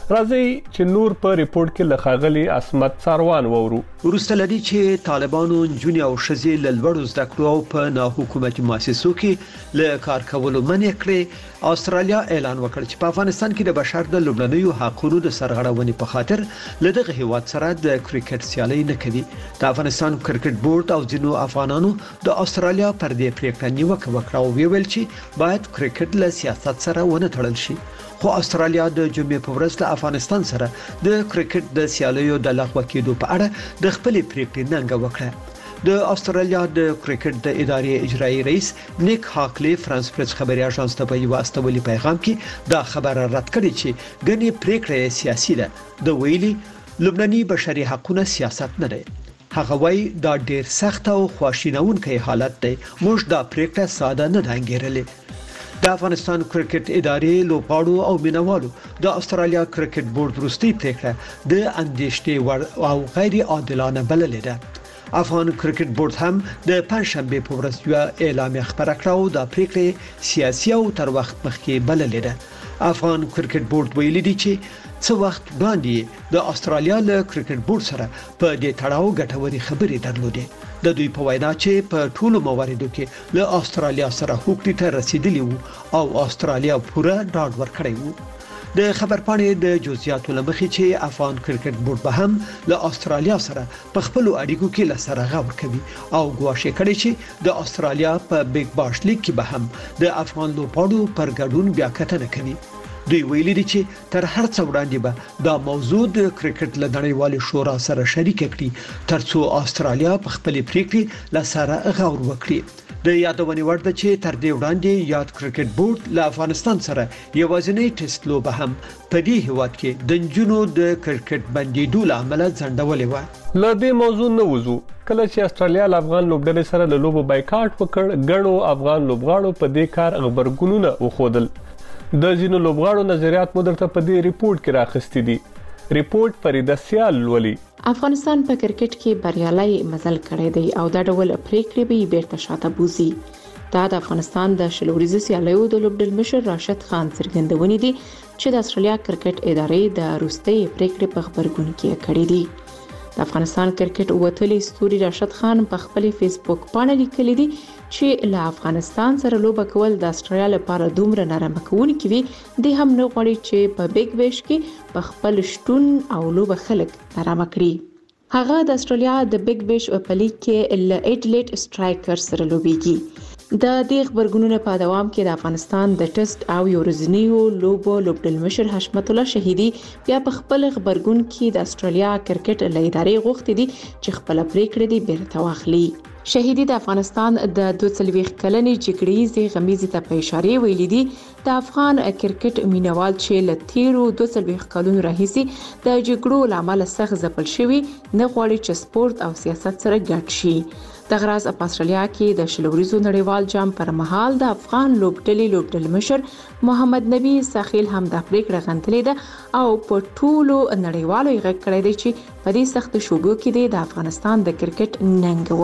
راځي چې نور په ریپورت کې لخاغلي عصمت ساروان وورو. ورسته لدی چې طالبانو جونی او شزي لړوړو زده کړو او په نه حکومتي مؤسسو کې له کار کولو منع کړې. استرالیا اعلان وکړ چې په افغانستان کې د بشر د لومړنیو حقوقو د سرغړونې په خاطر له دغه هیواد سره د کرکټ سیالي نه کوي. د افغانستان کرکټ بورډ او ځینو افغانانو د استرالیا پر دې پریکړه نیوکه وکړه او ویل چې باید کرکټ له سیاست سره ونه تړل شي. خو استرالیا د جمعې په ورځ له افغانستان سره د کرکټ د سیالیو د لغوه کېدو په اړه د خپل پریکړې ننګه وکړه. د استرالیا د کرکټ د ادارې اجرایی رئیس نیک هاکلی فرانس پریس خبري اژانس ته په یو استولي پیغام کې دا خبره رد کړې چې غني پریکړه سیاسي ده. د ویلي لبناني بشري حقوقو سیاست نه دی. هغه وایي دا ډیر سخت او خواشینونکی حالت دی. موږ دا پریکړه ساده نه دانګیرلې. د افغانستان کرکټ ادارې لوبغاړو او مینوالو د استرالیا کرکټ بورډ وروستي پریکړه د اندېښنې ور او غیر عادلانه بللې ده. افغان کرکټ بورډ هم د پنځشنبه په ورځ یو اعلامیه خبره کړه او د پریکړې سیاسي او تر وخت مخکې بللې ده. افغان کرکټ بورډ ویلي دی چې څو وخت وړاندې د استرالیا له کرکټ بورډ سره په دې تړاو ګټوري خبرې درلودې. د دوی په وینا چې په ټولو مواردو کې له استرالیا سره حقوقي ته رسیدلی وو او استرالیا پوره ډاډ ورکړی وو. د خبرپاڼې د جزئیاتو لمخې چې افغان کرکټ بورډ به هم له استرالیا سره په خپل اړیکو کې لسره غور کوي او ګواښ کړي چې د استرالیا په بیگ باش لیګ کې به هم د افغان لوبغاړو پر ګډون بیا کتنه کوي. دوی ویلي دي چې تر هر څه وړاندې به دا موضوع د کرکټ له نړیوال شورا سره شریک کړي ترڅو استرالیا په خپل پریکړې لسره غور وکړي. د یادونې وړ ده چې تر دې وړاندې یاد کرکټ بورډ له افغانستان سره یوازینی ټیسټ لوبه هم په دې هیواد کې د نجونو د کرکټ بندیدو لامل ځنډولې و. له دې موضوع نه وځو کله چې استرالیا له افغان لوبډلې سره له لوبو بایکاټ وکړ غنو افغان لوبغاړو په دې کار خبرګونونه وخودل. د ځینو لوبغاړو نظریات مو درته په دې ریپورت کې راخستې دي. ریپورت فریده سیال ولي. افغانستان په کرکټ کې بریالي مزل کړی دی او دا ډول پریکړې به بیرته شاته بوزي. دا د افغانستان د شلوريزو سیالیو د لوبډل مشر راشد خان څرګندونې دي چې د استرالیا کرکټ ادارې د روستي پریکړې په خبرګون کې کړې دي. د افغانستان کرکټ وتلي ستوري راشد خان په خپل فیسبوک باندې لیکلي دي چې له افغانستان سره لوبه کول د استرالیا لپاره دومره نرم کوونکی وي د هم نه غواړي چې په بیگ بیش کې په خپل شتون او لوبه خلک نرم کړي. هغه د استرالیا د بیگ بیش په لیګ کې ل ایډلیټ سټرایکر سره لوبيږي. د دې خبرګونونو په دوام کې د افغانستان د ټیسټ او یورزنیو لوبو لوبډل مشر حشمت الله شهیدی بیا په خپل خبرګون کې د استرالیا کرکټ لایداري غوښتي دي چې خپل پریکړه دی بیرته واخلي. شهیدی د افغانستان د دوه څلوېښت کلنې جګړې غمیزې ته په اشاره ویلي دي د افغان کرکټ مینوال چې ل تیرو دوه څلوېښت کلونو راهیسې د جګړو لامل سخت ځپل شوی نه غواړي چې سپورت او سیاست سره ګډ شي. د غراز په استرالیا کې د شلوريزو نړیوال جام پر مهال د افغان لوبډلې لوبډل مشر محمد نبی ساحل هم د پریکړه غندلې ده او په ټولو نړیوالو یې غږ کړی دی چې په دې سخت شوبو کې د افغانستان د کرکټ ننګ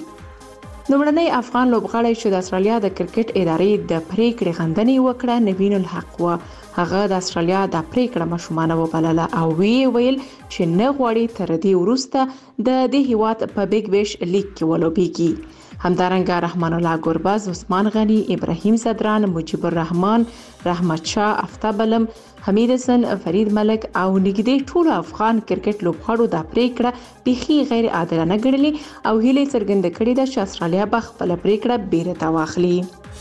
وکړي. لومړنی افغان لوبغاړی چې د استرالیا د کرکټ ادارې د پریکړې غندنې وکړه نوین الحق و. هغه د استرالیا د پریکړه مشمانه وبلله او وی ویل چې نه غواړي تر دې وروسته د دې هیواد په بیگ بیش لیګ کې ولوبېږي. همدارنګه رحمان الله ګورباز، عثمان غنی، ابراهیم صدران، مجيب الرحمن، رحمت شاه، افتاب علم، حمید حسن، فرید ملک او نګدې ټول افغان کرکټ لوبغاړو د پریکړه بيخي غیر عادلانه ګڼلې او هیله څرګنده کړې ده چې استرالیا به خپل پریکړه بیرته واخلي.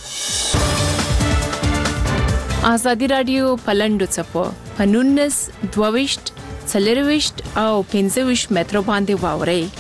آزادی رادیو پلندو چپو پنونس دوويشت څلرويشت او پنځويشت مترو باندې واوري.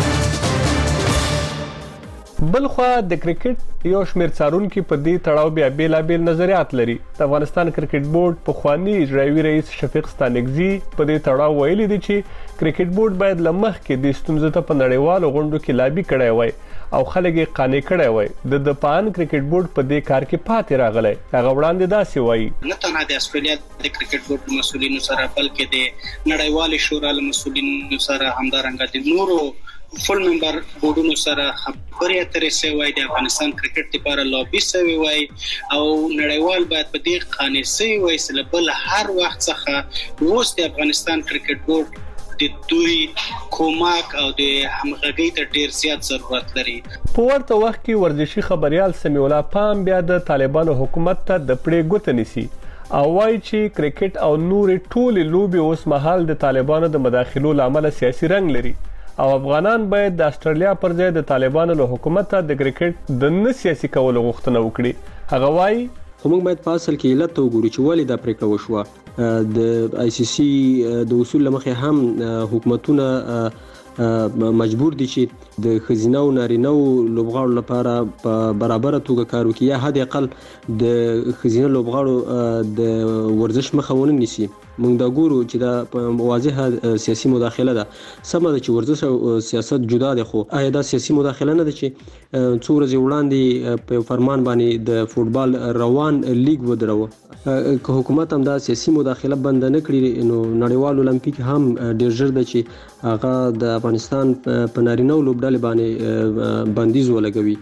بلخوا د کرکټ یو شمېر څارونکو په دې تړاو بیا بیلابیل نظریات لري. د افغانستان کرکټ بورډ په خواني اجرایي رئیس شفیق ستانکزي په دې تړاو ویلي دي چې کرکټ بورډ باید لمخ کې د ستونزو ته په نړیوالو غونډو کې لابي کړی وای او خلک یې قانع کړی وای. د د پان کرکټ بورډ په دې کار کې پاتې راغلی. هغه وړاندې داسې وایي نه تنها د استرالیا د کرکټ بورډ مسؤلینو سره بلکې د نړیوال شورا له مسؤلینو سره همدارنګه د نورو فل ممبر بورډونو سره خبرې اترې سوي د افغانستان کرکټ لپاره لابي سوي وای او نړیوال باید په دې قانع سي وای چې بل هر وخت څخه اوس د افغانستان کرکټ بورډ د دوی کومک او د همغږي ته ډیر زیات ضرورت لري. په ورته وخت کې ورزشي خبريال سمیع الله پام بیا د طالبانو حکومت ته د پړې ګوت نیسي او وايي چې کرکټ او نور ټول لوبي اوس مهال د طالبانو د مداخلو لامل سیاسي رنګ لري او افغانان باید د استرالیا پر ځای د طالبانو له حکومت ته د کرکټ د نه سیاسي کولو غوښتنه وکړي. هغه وايي موږ باید په اصل کې علت وګورو چې ولې دا پریکړه وشوه. د آی سی سی د اصول لمخې هم حکومتونه مجبور دي چې د خزینه او نارینه لوبغاړو لپاره په برابر توګه کار وکړي یا حد اقل د خزینه لوبغاړو د ورزش مخه ونه نیسي. موږ دا ګورو چې دا واضحه سیاسي مداخله ده. سمه ده چې ورزش او سیاست جدا دي خو آیا دا سیاسي مداخله نه ده چې څو ورځې وړاندې په فرمان باندې د فوتبال روان لیګ ودروه. که حکومت هم دا سیاسي مداخله بند نه کړي نو نړیوال اولمپیک هم ډیر ژر ده چې هغه د افغانستان په نارینه لوبډلې باندې بندیز ولګوي.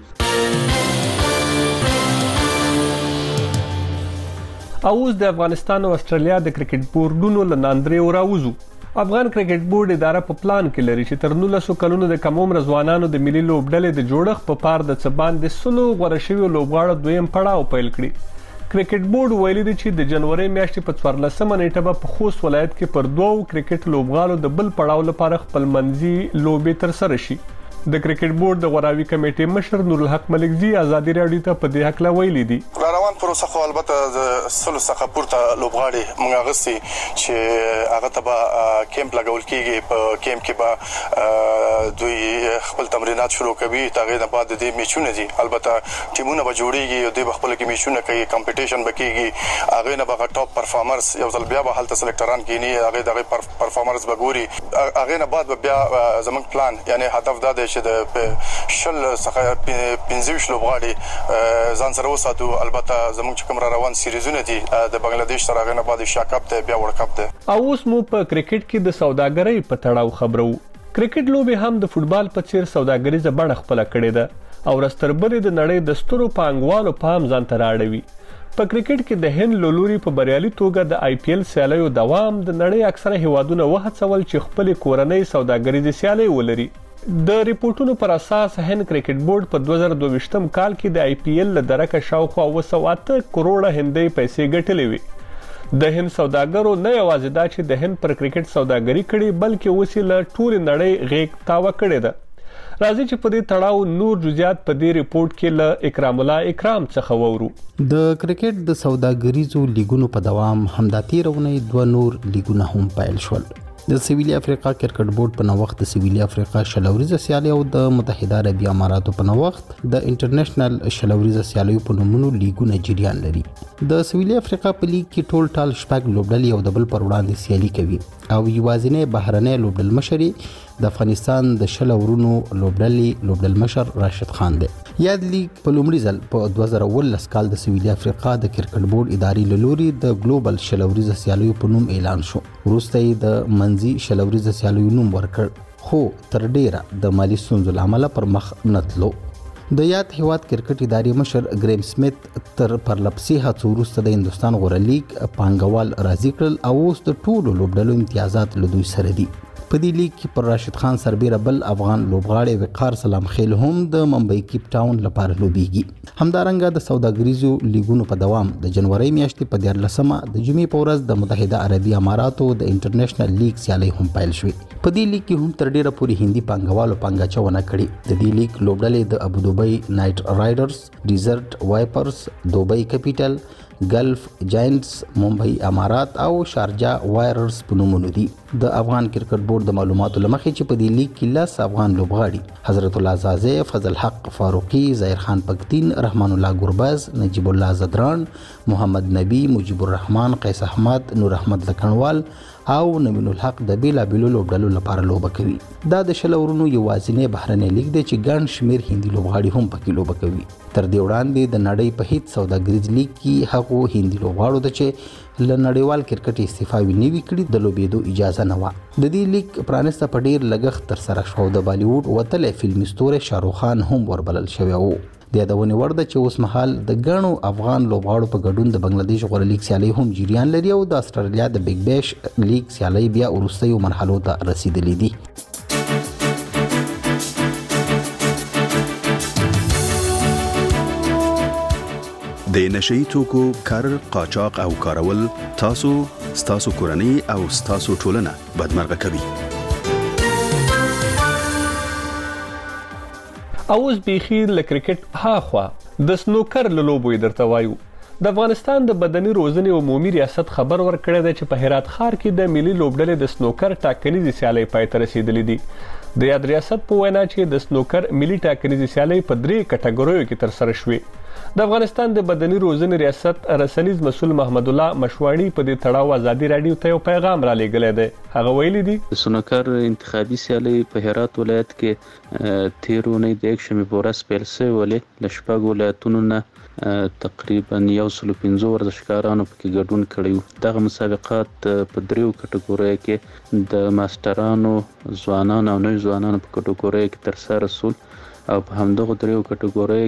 اوس د افغانستان او استرالیا د کرکټ بورډونو له ناندري راوځو. افغان کرکټ بورډ اداره په پلان کې لري چې تر نولسو کلونو د کم عمر ځوانانو د ملي لوبډلې د جوړښت په پار د څبان د سلو غوړه شوی لوبغاړو دویم پړاو پیل کړی. کرکټ بورډ ویلي دی چې د جنوري میاشتې په څوارلسمه نیټه به په خوست ولایت کې پر دوو کرکټ لوبغاړو د بل پړاو لپاره خپل منځي لوبې تر سره شي. د کرکټ بورډ د غوراوي کمیټې مشر نور الحق ملکزي ازادي راډیو ته په دې حق لا ویلي دي. روان پروسه خو البته د سلو څخه پورته لوبغاړي موږ غسي چې هغه ته به کیمپ لګول کیږي. په کیمپ کې به دوی خپل تمرینات شروع کوي. تاغه نه بعد د میچونه دي البته ټیمونه به جوړیږي او دوی خپل کې میچونه کوي کمپټیشن به کیږي. هغه نه به ټاپ پرفارمرز یو ځل بیا به هلته سلیکټران کینی هغه دغه پرفارمرز به ګوري. هغه نه بعد بیا زمونږ پلان یعنی هدف دا دی چې د شل څخه پنځه لوبغاړي ځان سره وساتو. البته زموږ کوم روان سیریزونه دي د بنگلاديش سره غنه بعد شاکپ ته بیا ورلد کپ ته. اوس مو په کرکټ کې د سوداګرۍ په تړاو خبرو. کرکټ لوبي هم د فوتبال په څیر سوداګریزه بڼه خپل کړې ده او رستربلې د نړۍ د سترو پانګوالو پام ځان ته راړوي. په کرکټ کې د هند لولوري په بریالي توګه د آی پی ایل سیالیو دوام د نړۍ اکثره هیوادونه وهڅول چې خپل کورنۍ سوداګریزه سیالي ولري. د ریپورتونو پر اساس هند کرکټ بورډ په دوه زره دوه کال کې د آی پی ایل له درکه شاوخوا اوه سوه اته کروڑه هندۍ پیسې ګټلې وي. د هند سوداګرو نه یوازې دا چې د هند پر کرکټ سوداګري کړي بلکې اوس له ټول نړۍ غېږ تاوه کړې ده. راځي چې په دې تړاو نور جزئیات په دې ریپورت کې له اکرام الله اکرام څخه وورو. د کرکټ د سوداګریزو لیګونو په دوام همدا تیرونې دوه نور لیګونه هم پیل شول. د سویلي افریقا کرکټ بورډ په نوښت د سویلي افریقا شلوریزه سیالي او د متحده عربی اماراتو په نوښت د انټرنیشنل شلوریزه سیالي په نومونو لیګونه جریان لري. د سویلي افریقا په لیګ کې ټول ټال شپږ لوبډلې او د بل پر وړاندې سیالي کوي او یوازینی بهرنۍ لوبډل مشري د افغانستان د شل ورونو لوبډلې لوبډل مشر راشد خان دی. یاد لیګ په لومړي ځل په دوه زره اوولس کال د سویلي افریقا د کرکټ بورډ اداري له لوري د ګلوبل شلوریزه سیالیو په نوم اعلان شو. وروسته یې د منځي شلوریزه سیالیو نوم ورکړ خو تر ډیره د مالی ستونزو له امله پر مخ نه تلو. د یاد هیواد کرکټ اداري مشر ګریم سمیت تر پرلپسې هڅو وروسته د هندستان غوره لیګ پانګوال راضي کړل او اوس د ټولو لوبډلو امتیازات له دوی سره دي. په دې لیګ کې پر راشد خان سربیره بل افغان لوبغاړی وقار سلام خیل هم د ممبئی کیپ ټاون لپاره لوبیږي. همدارنګه د سوداګریزو لیګونو په دوام د جنوري میاشتې په دیارلسمه د جمعې په ورځ د متحده عربی اماراتو د انټرنیشنل لیګ سیالي هم پیل شوې. په دې لیګ کې هم تر ډیره پورې هندي پانګوالو پانګاچونه کړې. د دې لیګ لوبډلې د ابوظبي نایټ رایډرز، ډیزرټ وایپرز، دوبۍ کیپیټل، ګلف جاینټس، ممبئی امارات او شارجه وایررز په نومونو دي. د افغان کرکټ بورډ د معلوماتو لمخې چې په دې لیګ کې لس افغان لوبغاړي حضرت الله زازی، فضل حق فاروقي، ظاهر خان پکتین، رحمان الله ګربز، نجیب الله زدران، محمد نبی، مجيب الرحمن، قیس احمد، نور احمد لکنوال او نمین الحق د بیلابیلو لوبډلو لپاره لوبه کوي. دا د شل ورونو یوازینی بهرنی لیګ دی چې ګڼ شمیر هندي لوبغاړي هم پکې لوبه کوي. تر دې وړاندې د نړۍ په هیڅ سوداګریز لیګ کې هغو هندي لوبغاړو ته چې له نړیوال کرکټ استعفاوي نیوي کړي د لوبېدو اجازه نه و. د دې لیګ پرانسته په ډیر لګښت تر سره شو. د بالیووډ وتلې فلمي ستوری شاروخ خان هم وربلل شوی و. د یادونې وړ ده چې اوس مهال د ګڼو افغان لوبغاړو په ګډون د بنگلاديش غوړه لیګ سیالي هم جریان لري او د استرالیا د بیگ بیش لیګ سیالي بیا وروستیو مرحلو ته رسیدلې دي. د نشئی توکو کار، قاچاق او کارول تاسو، ستاسو کورنۍ او ستاسو ټولنه بدمرغه کوي. اوس بیخي له کرکټ هاخوا د سنوکر له لوبو درته وایو. د افغانستان د بدني روزنې عمومي ریاست خبر ورکړی دی چې په هرات ښار کې د ملي لوبډلې د سنوکر ټاکنیزې سیالۍ پای ته رسېدلې دي. د یاد ریاست په وینا چې د سنوکر ملي ټاکنیزې سیالۍ په درې کټګوریو کې ترسره شوې. د افغانستان د بدني روزنې ریاست رسنیز مسؤل محمد الله مشواڼي په دې تړاو ازادي رادیو ته یو پیغام را لېږلی دی. هغه ویلي دي سنوکر انتخابي سیالۍ په هرات ولایت کې تیر اونۍ د یک شنبې په ورځ پیل شوې ولې له شپږو ولایتونو نه تقریبا یو سلو پنځه ورزشکارانو پکې ګډون کړی و. دغه مسابقات په دریو کټګوریو کې د ماسټرانو، ځوانانو او نوي ځوانانو په کټګوریو کې ترسره شول او په همدغه دریو کټګوریو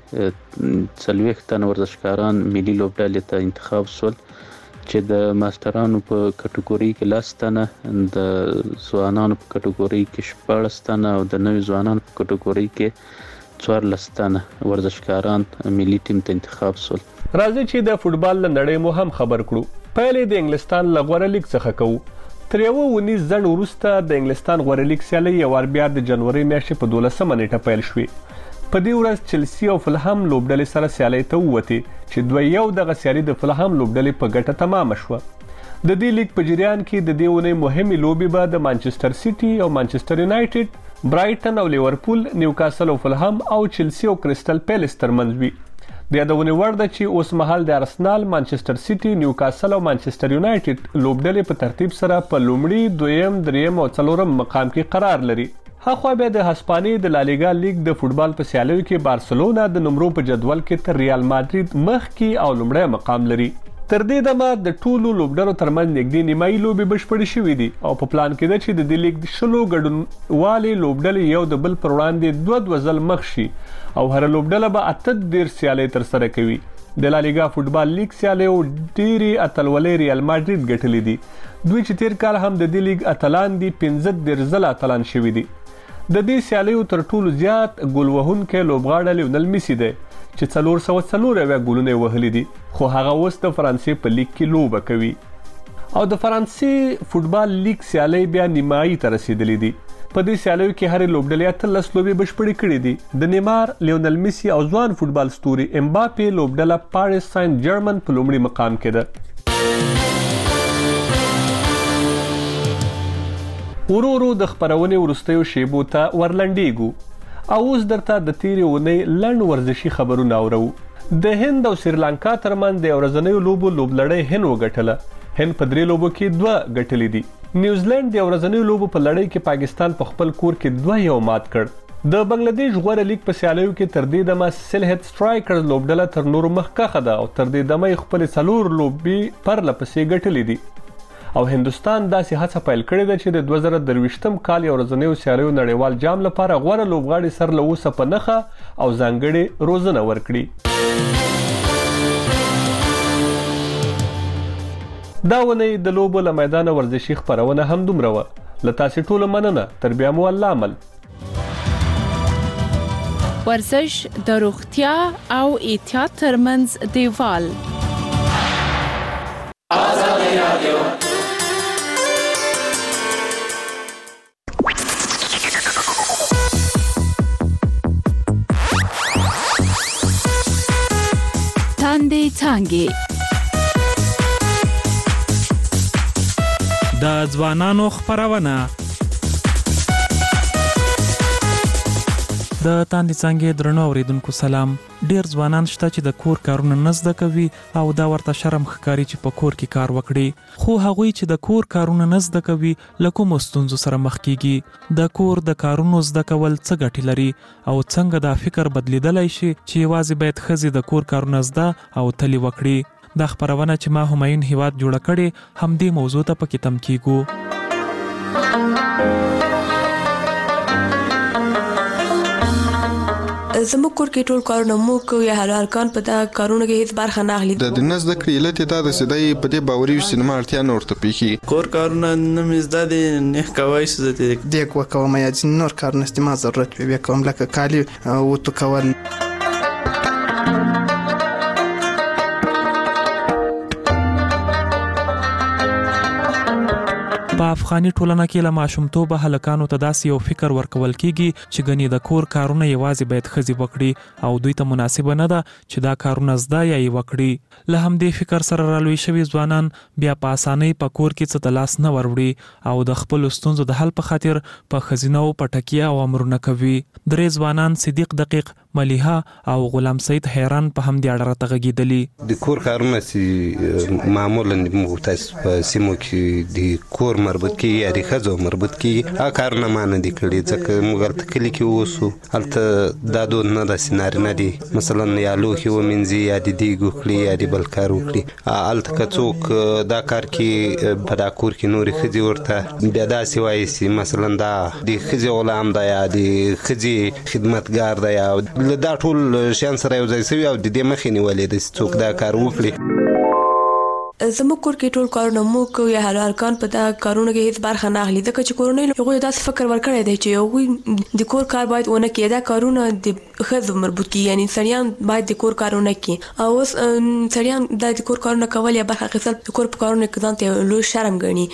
کې څلوېښت تنه ورزشکاران ملي لوبډلې ته انتخاب شول چې د ماسټرانو په کټګوري کې لس تنه، د ځوانانو په کټګوري کې شپاړس تنه او د نوي ځوانانو په کټګوري کې څوارلس تنه ورزشکاران ملي ټیم ته انتخاب شول. راځي چې د فوټبال له نړۍ مو هم خبر کړو. پیلې د انګلستان له غوره لیګ څخه کوو. تر یو ونیز ځنډ وروسته د انګلستان غوره لیګ سیالۍ یو وار بیا د جنوري میاشتې په دولسمه نیټه پیل شوې. په دې ورځ چلسي او فلهم لوبډلې سره سیالۍ ته ووتې چې دوی یو دغه سیالي د فلهم لوبډلې په ګټه تمامه شوه. د دې لیګ په جریان کې د دې ونې مهمې لوبې به د مانچستر سیټي او مانچستر یونایټډ، برایټن او لیورپول، نیوکاسل او فلهم او چلسي او کریسټل پیلس ترمنځ وي. د یادونې وړ ده چې اوس مهال د ارسنال، مانچستر سیټي، نیوکاسل او مانچستر یونایټډ لوبډلې په ترتیب سره په لومړي، دویم، دریم او څلورم مقام کې قرار لري. هاخوا بیا د هسپانیې د لالیګا لیګ د فوټبال په سیالیو کې بارسلونا د نمرو په جدول کې تر ریال مادرید مخکې او لومړی مقام لري. تر دې دمه د ټولو لوبډلو ترمنځ نږدې نیمایي لوبې بشپړې شوې دي او په پلان کې ده چې د دې لیګ شلو ګډونوالې لوبډلې یو د بل پر وړاندې دوه دوه ځل مخ شي او هره لوبډله به اته دېرش سیالۍ ترسره کوي. د لالیګا فوټبال لیګ سیالیو ډېرې اتلولۍ ریال مادرید ګټلې دي. دوی چې تیر کال هم د دې لیګ اتلان دي، پنځه دېرش ځله اتلان شوي دي. د دې سیالیو تر ټولو زیات ګول وهونکی لوبغاړی لیونل میسي دی چې څلور سوه څلور اویا ګولونه یې وهلي دي، خو هغه اوس د فرانسې په لیګ کې لوبه کوي. او د فرانسې فوټبال لیګ سیالۍ بیا نیمایي ته رسېدلې دي. په دې سیالیو کې هرې لوبډلې اتلس لوبې بشپړې کړې دي. د نیمار، لیونل میسي او ځوان فوټبال ستوري امباپې لوبډله پاریس ساین جرمن په لومړي مقام کې ده. ورو ورو د خپرونې وروستیو شیبو ته ورلنډیږو او اوس درته د تیرې اونۍ لنډ ورزشي خبرونه اورو. د هند او سریلانکا ترمنځ د ورځنیو لوبو لوبلړۍ هند وګټله. هند په درې لوبو کې دوه ګټلې دي. نیوزیلند د ورځنیو لوبو په لړۍ کې پاکستان په خپل کور کې دوه یو مات کړ. د بنگلاديش غوره لیګ په سیالیو کې تر دې دمه سلهټ سټرایکرز لوبډله تر نورو مخکښه ده او تر دې دمه یې خپل څلور لوبې پرله پسې ګټلې دي. او هندستان داسې هڅه پیل کړې ده چې د دوه زره درویشتم کال یو ورځنیو سیالیو نړیوال جام لپاره غوره لوبغاړي سر له اوسه په نښه او ځانګړې روزنه ورکړي. دا ونې د لوبو له میدانه ورزشي خپرونه هم دومره وه. له تاسې ټولو مننه. تر بیا مو الله عمل. ورزش د روغتیا او احتیاط ترمنځ دیوال. آزادی رادیو. تاندې څانګې د ځوانانو خپرونه. د تاندې څانګې درنو اوریدونکو سلام. ډیر ځوانان شته چې د کور کارونه نه زده کوي او دا ورته شرم ښکاري چې په کور کې کار وکړي، خو هغوی چې د کور کارونه نه زده کوي له کومو ستونزو سره مخ کیږي. د کور د کارونو زده کول څه ګټې لري او څنګه دا فکر بدلیدلی شي چې یوازې باید ښځې د کور کارونه زده او تلې وکړي. دا خبرونه چې ما همایون هیواد جوړ کړي همدې موضوع ته پکې تم کیږو. زموږ کور کې ټول کارونه مو کوي یا هلکان په دا کارونه کې هیڅ برخه نه اخلي. د دنس د کریلت ته د سدای په دې باوري سینما اړتیا نه ورته پیخي. کور کارونه نمز د نه کوي څه دې کو کوم یا نور کارونه استعمال ضرورت وي کوم لکه کالی او تو کول. په افغاني ټولنه کې له ماشومتوبه هلکانو ته داسې یو فکر ورکول کیږي چې ګنې د کور کارونه یوازې باید ښځې وکړي او دوی ته مناسبه نه ده چې دا کارونه زده یا یې وکړي. له همدې فکر سره رالوی شوي ځوانان بیا په اسانۍ په کور کې څه ته لاس نه وروړي او د خپلو ستونزو د حل په خاطر په ښځینه‌و په ټکیه او امرونه کوي. درې ځوانان صدیق دقیق، ملیحه او غلام سید حیران په همدې اړه راته غږېدلي. د کور کارونه چې معمولا موږ تاسو په سیمو کې د کور مربوط کیږي یا د ښځو مربوط کیږي هغه کارونه ما نه دي کړي ځکه موږ هلته کلي کې اوسو، هلته دا دود نه ده چې نارینه دي مثلا یا لوښي ومینځي یا د دیګ وکړي یا د بل کار وکړي. هلته که څوک دا کار کې په دا کور کې نورې ښځې ورته بیا داسې وایي چې مثلا دا د ښځې غلام ده یا د ښځې خدمتګار ده یا له دا ټول شیان سره یو ځای شوي او د دې مخې نیولې ده چې څوک دا کار وکړي. زموږ کور کې ټول کارونه مو کوي یا هلکان په دا کارونه کې هیڅ برخه نه اخلي ځکه چې کورنۍ هغوی داسې فکر ورکړی دی چې هغوی د کور کار باید ونه کړي. دا کارونه د ښځو مربوط کیږي یعنی سړیان باید د کور کارونه کړي او اوس سړیان دا د کور کارونه کول یا برخه اخیستل د کور په کارونه کې ځان ته لوی شرم ګڼي.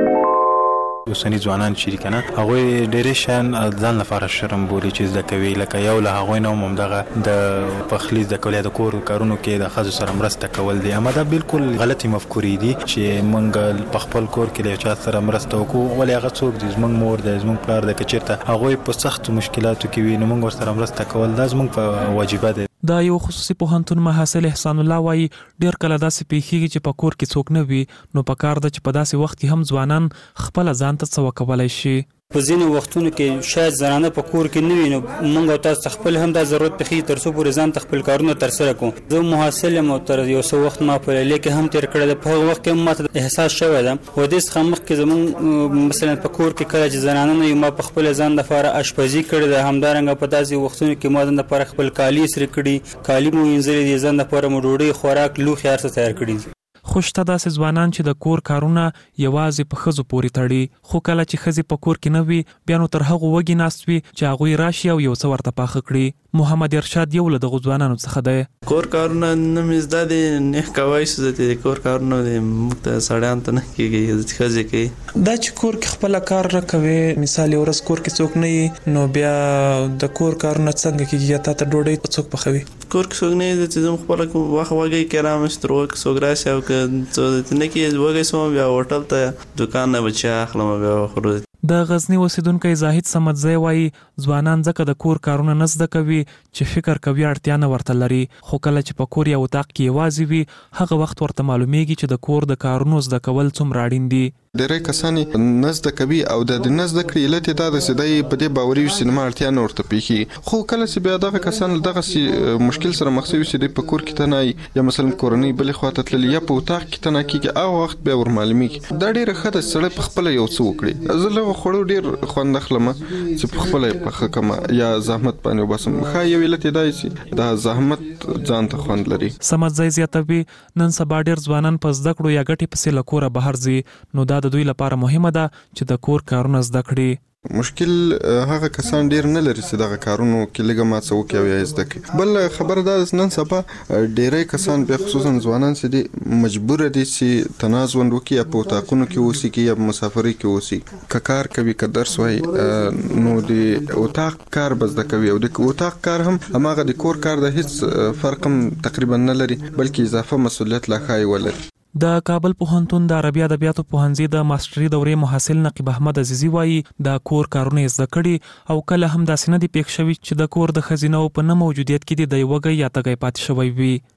اوسنی ځوانان چې کنه هغه ډېرې شان ځان لپاره شرم بولي چې زده کوي لکه یو له هغه نه هم دغه د پخلی د کولې د کور کارونو کې د خځو سره مرسته کول دي. اما دا بالکل غلطي مفکورې دي چې مونږ په خپل کور کې له چا سره مرسته وکړو ولې هغه څوک دي زمونږ مور د زمونږ پلار د کچرته هغه په سخت مشکلاتو کې وي نو مونږ سره مرسته کول دا زمونږ په واجبہ ده. دا یو خصوصي پوهنتون محصل احسان الله وایي ډېر کله داسې پیښیږي چې په کور کې څوک نه وي نو په کار ده چې په داسې وخت کې هم ځوانان خپل ځان ته څه وکولای شي. په ځینو وختونو کې شاید زنانه په کور کې نه وي نو موږ او تاسو خپل هم دا ضرورت پېښي تر څو پورې ځان ته خپل کارونه ترسره کوو. زه محصل یم او تر یو څه وخت ما په لیک هم تیر کړی ده. په هغه وخت کې ماته احساس شوی ده و دې څخه مخکې زموږ مثلا په کور کې کله چې زنانه نه وي ما په خپل ځان لپاره اشپزي کړې ده. همدارنګه په داسې وختونو کې ما ځان لپاره خپل کالي سره کړي کالي مو وینځلي دي ځان لپاره مو ډوډۍ خوراک لوښي هر څه تیار کړي دي. خوشته داسې ځوانان چې د کور کارونه یوازې په ښځو پورې تړي خو کله چې ښځې په کور کې نه وي بیا نو تر هغو وږي ناست وي چې هغوی راشي او یو څه ورته پاخه کړي. محمد ارشاد یو له دغو ځوانانو څخه دی. کور کارونه نه مې زده دي نه کوی څه د کور کارونه موږ ته سړیان ته نه کېږي ښځې کوي. دا چې کور کې خپله کار نه کوي مثال یو ورځ کور کې څوک نه وي نو بیا د کور کارونه څنګه کېږي یا تا ته ډوډۍ څوک پخوي؟ کور کې څوک نه وي چې زه خپله وخت وږی کرام چې تر وخت څوک راشي او که څه نه کېږي وږی شوم بیا هوټل ته دوکان نه به چای اخلم بیا خورو. د غزنی اوسیدونکی زاهد صمدزی وایي ځوانان ځکه د کور کارونه نه زده کوي چې فکر کوي اړتیا نه ورته لري خو کله چې په کور یا اتاق کې یوازې وي هغه وخت ورته معلومیږي چې د کور د کارونو زده کول څومره اړین دي. ډېری کسان نه زده کوي او د نه زده کړې علت یې دا ده چې دی په دې باوري وي سینما اړتیا نه ورته پیښي خو کله چې بیا دغه کسان دغسې مشکل سره مخ شوي چې دی په کور کې تنه یا مثلا کورنۍ بلې خواته تللي یا په اتاق کې تنه کېږي هغه وخت بیا ور معلومیږي. دا ډېره ښه ده چې سړی په خپله یو څه وکړي. زه له هغو خوړو ډېر خوند اخلم چې په خپله یې پخه کړم یا زحمت باندې وباسم. ښه یو علت یې دا چې دا زحمت ځان ته خوند لري. صمدزی زیاتوي نن سبا ډېر ځوانان په زده کړو یا ګټې پسې له کوره بهر ځي نو دا د دوی لپاره مهمه ده چې د کور کارونه زده کړي. مشکل هغه کسان ډیر نه لري چې دغه کارونو کې لږه ما څه وکړي او یا زده کړي. بل خبره دا ده نن سبا ډیری کسان بیا خصوصا ځوانان چې دي مجبور دي چې تنازل وکړي یا په اتاقونو کې اوسي کې یا په مسافرۍ کې اوسي که کار کوي که درس وایي نو د اتاق کار به زده کوي او د اتاق کار هم هماغه د کور کار د هیڅ فرق هم تقریبا نه لري بلکې اضافه مسؤلیت لا ښایي ولري. د کابل پوهنتون د عربي ادبیاتو پوهنځي د ماستري دورې محصل نقیب احمد عزیزي وایي د کور کارونه زده کړي او کله هم داسې نه دي پېښ شوي چې د کور د ښځینه‌و په نه موجودیت کې د یوه وږی یا تږی پاتې شوی وي.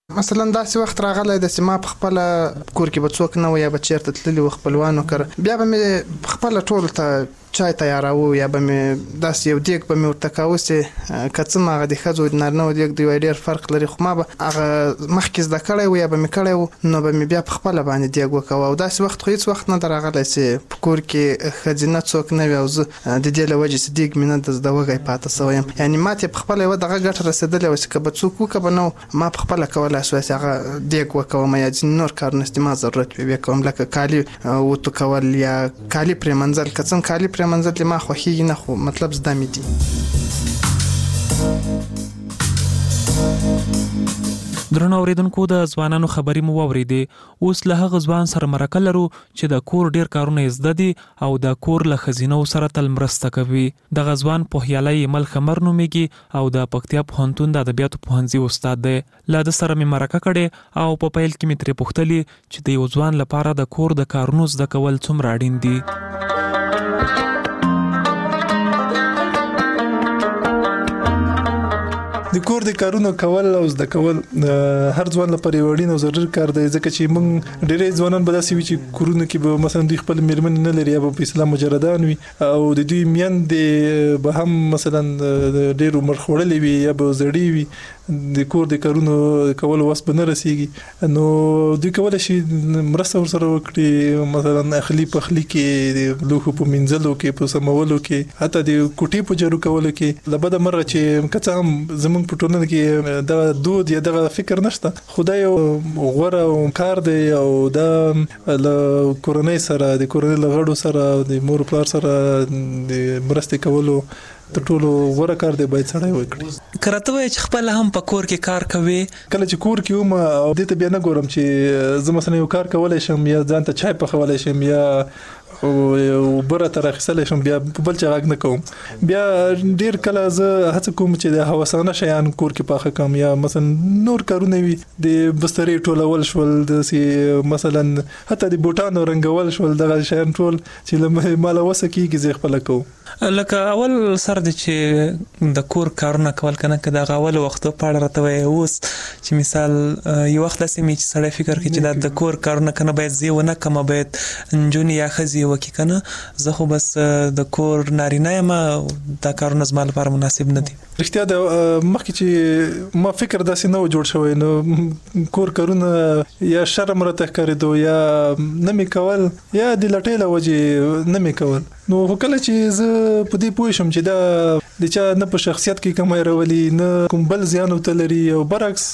مثلا داسې وخت راغلی د سیما په خپل کور کې به څوک نه و یا به چیرته تللی و خپلوانو کړ بیا به مې خپل ټول ته چای تیاراو یا به مې داسې یو دیګ به مې ورته کاوه چې که څه م هغه د ښځو د نارینهو دیګ د یو ډېر فرق لري خو ما به هغه مخکې زده کړی و یا به مې کړی و نو به مې بیا په خپله باندې دیګ وکوه او داسې وخت خو هېڅ وخت نه ده راغلی چې په کور کې ښځینه څوک نه وي او زه د دې له وجې چې دیګ مې نه د زده وږی پاته سوی یم یعنې ما ته یې په خپله یوه دغه ګټه رسېدلې وه چې که به څوک وکړه به نه ما په خپله کولی شوی چې هغه دیګ وکوم یا ځینې نور کارونه چې ما ضرورت وي بیا کوم لکه کالي وتو کول یا کالي پرېمنځل که څه هم کالي پرېمنځل دې ما خوښېږي نه خو مطلب زده مې دي. درنو اوریدونکو د ځوانانو خبرې مو واورېدې اوس له هغه ځوان سره مرکه لرو چې د کور ډیر کارونه زده دي او د کور له خزینو سره تل مرسته کوي. دغه ځوان پوهیالی مل خمر نومېږي او د پکتیا پوهنتون د ادبیاتو پوهنځي استاد دی. له د سره مې مرکه کړې او په پیل کې مې ترې پوښتلې چې د یو ځوان لپاره د کور د کارونو زده کول څومره اړین دي. د کور د کارونو کول او زده کول هر ځوان لپاره یو اړین او ضروري کار دی ځکه چې موږ ډېری ځوانان به داسې وي چې کورونه کې به مثلا دوی خپل میرمن نه لري یا به په اسلام مجردان وي او د دوی میندې به هم مثلا ډېر عمر خوړلې وي یا به زړې وي د کور د کارونو کول وس به نه رسیږي نو دوی کولای شي مرسته ورسره وکړي مثلا اخلي پخلي کې د لوښو په مینځلو کې په سمولو کې حتی د کوټې په جارو کولو کې لبد مرغه چې کڅ هم زمونږ په ټولنه کې دا دود یا دا فکر نشته خدای یو غوړه کار دی او دا له کورنۍ سره د کورنۍ له غړو سره د مور پلار سره د مرسته کولو د ټولو غوړه کار دی باید سړی وکړي. کرته وای چې خپل هم په کور کې کار کوي کله چې کور کې وم او دې ته بیا نه ګورم چې زه مثلا یو کار کولای شم یا ځان ته چای پخولای شم یا او بره تر اخیستل شم بیا بل څه غږ نه کوم بیا ډیر کله زه هڅه کوم چې د هوسانه شیان کور کې پاخه کوم یا مثلا نور کارونه وي د بسترې ټولول شول د مثلا حتی د بوټانو رنګول شول دغه شیان ټول چې مال وسه کیږي زه خپل کوم. لکه اول سر د چې د کور کارونه کول کنه که د اول وخت په اړه راته وای اوس چې مثال یو وخت لسه می چې سړی فکر کوي چې د کور کارونه کنه باید زی ونه کم باید جونی یا خزي وکي کنه زه خو بس د کور نارینه یم دا کارونه زما لپاره مناسب نه دي. رښتیا د مخکې چې ما فکر داسې نه جوړ شوی نو کور کارونه یا شرم راته ښکارېدو یا نه می کول یا د لټۍ له وجې نه می کول نو کله چې زه په دې پوه شم چې دا د چا نه په شخصیت کې کومه راولي نه کوم بل زیان وته لري او برعکس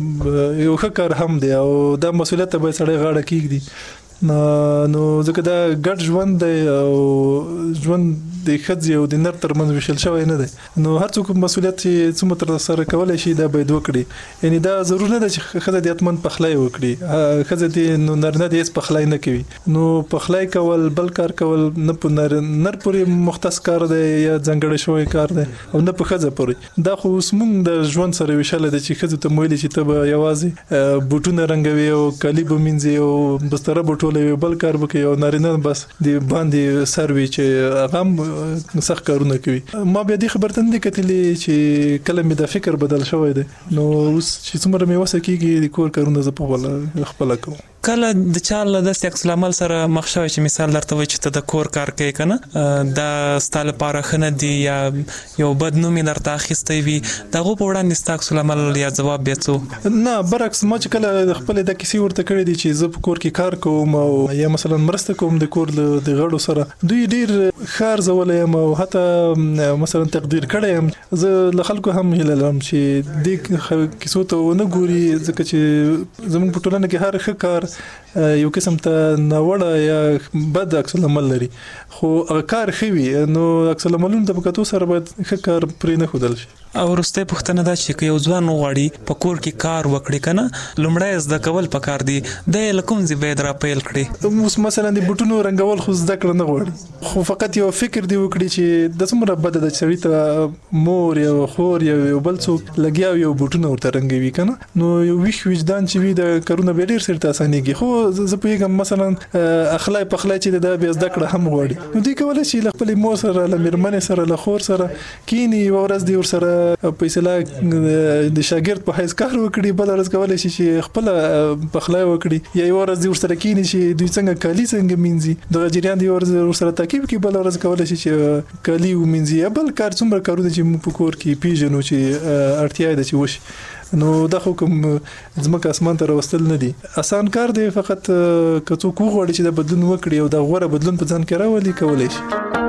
یو ښه کار هم دی او دا مسؤلیت به سړی غاړه کېږدي نو ځکه دا ګډ ژوند دی او ژوند د ښځې او د نر ترمنځ ویشل شوی نه دی نو هر څوک مسؤلیت چې څومره تر سره کولی شي دا باید وکړي یعنی دا ضرور نه ده چې ښځه دې حتماً پخلی وکړي ښځه دې نو نارینه دې هېڅ پخلی نه کوي نو پخلی کول بل کار کول نه په نر نر پورې مختص کار دی یا ځانګړی شوی کار دی او نه په ښځه پورې دا خو اوس موږ د ژوند سره ویشلی ده چې ښځو ته ویلي چې ته به یوازې بوټونه رنګوي او کالي به مینځي او بستره به ټولوي بل کار به کوي او نارینه بس د باندې سر وي چې هغه هم سخت کارونه کوي. ما بیا دې خبرته نه کتلې چې کله مې د فکر بدل شوی دی نو اوس چې څومره مې وسه کېږي د کور کارونه زه په خپله کوم. کله د چا له داسې عکس العمل سره مخ شوی چې مثال درته وایي چې ته د کور کار کوي که نه دا ستا لپاره ښه نه دي یا یو بد نوم یې درته اخیستی وي د هغو په وړاندې ستا عکس العمل یا ځواب بیا څه نه برعکس ما چې کله خپلې دا کیسې ورته کړې دي چې زه په کور کې کار کوم او یا مثلا مرسته کوم د کور د غړو سره دوی ډیر ښه ارزولی یم او حتی مثلا تقدیر کړی یم زه له خلکو هم هیله لرم چې دې کیسو ته ونه ګوري ځکه چې زموږ په ټولنه کې هر ښه کار یو قسم ته ناوړه یا بد عکس العمل لري خو هغه کار ښه وي نو عکس العملونو ته په کتو سره باید ښه کار پرې نه ښودل شي. او وروستۍ پوښتنه دا چې که یو ځوان وغواړي په کور کې کار وکړي که نه لومړی زده کول پکار دي دی یې له کوم ځای باید راپیل کړي. اوس مثلا د بوټونو رنګول خو زده کړه نه غواړي خو فقط یو فکر دی وکړي چې د څومره بده ده چې سړي ته مور یا خور یا یو بل څوک لګیا وي او بوټونه ورته رنګوي که نه نو یو ویښ وجدان چې وي د کارونه به ډېر سرته اسانېږي خو زه پوهیږم مثلا اخلاق په اخلاق چې د بیا زده کړه هم غواړي نو دوی کولای شي له خپل مور سره له میرمنې سره له خور سره کینی ورځ دی ور سره فیصله د شاګرد په حیث کار وکړي بل ورځ کولای شي چې خپل په اخلاق وکړي یا ورځ دی ور سره کینی شي دوی څنګه کالی څنګه مینځي د جریان دی ور سره ترکیب کې بل ورځ کولای شي چې کالی ومینځي بل کار څومره کارونه چې موږ په کور کې پیژنو چې اړتیا ده چې وشي نو دا خو کوم ځمکه اسمان ته راوستل نه دي آسان کار دی فقط که څوک وغواړي چې د بدلون وکړي او د غوړه بدلون په ځان کې راولي کولای شي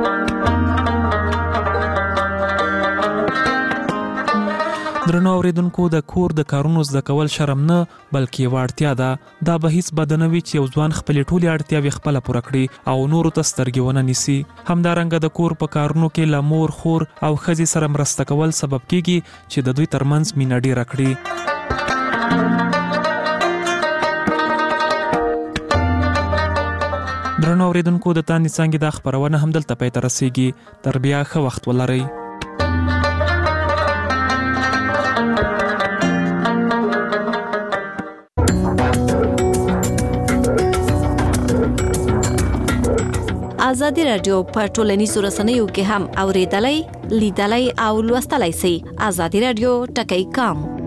درنو اوریدونکو د کور د کارونو زده کول شرم نه بلکې واړتیا ده دا به هیڅ بدنوي چې یو ځوان خپل ټولي اړتیاوي خپل پوره کړي او نورو ته سترګې ونه نیسي همدارنګه د کور په کارونو کې لمور خور او خزي سره مرسته کول سبب کیږي چې د دوی ترمنځ مینه ډیره کړي درنو اوریدونکو د تاندې څنګه د خبرونه هم دلته پای ته رسیږي تر بیا ښه وخت ولرئ ازادي رادیو په ټولنیزو رسنیو کې هم اوریدلای لیدلای او لوستلای شئ ازادي رادیو ټکی کام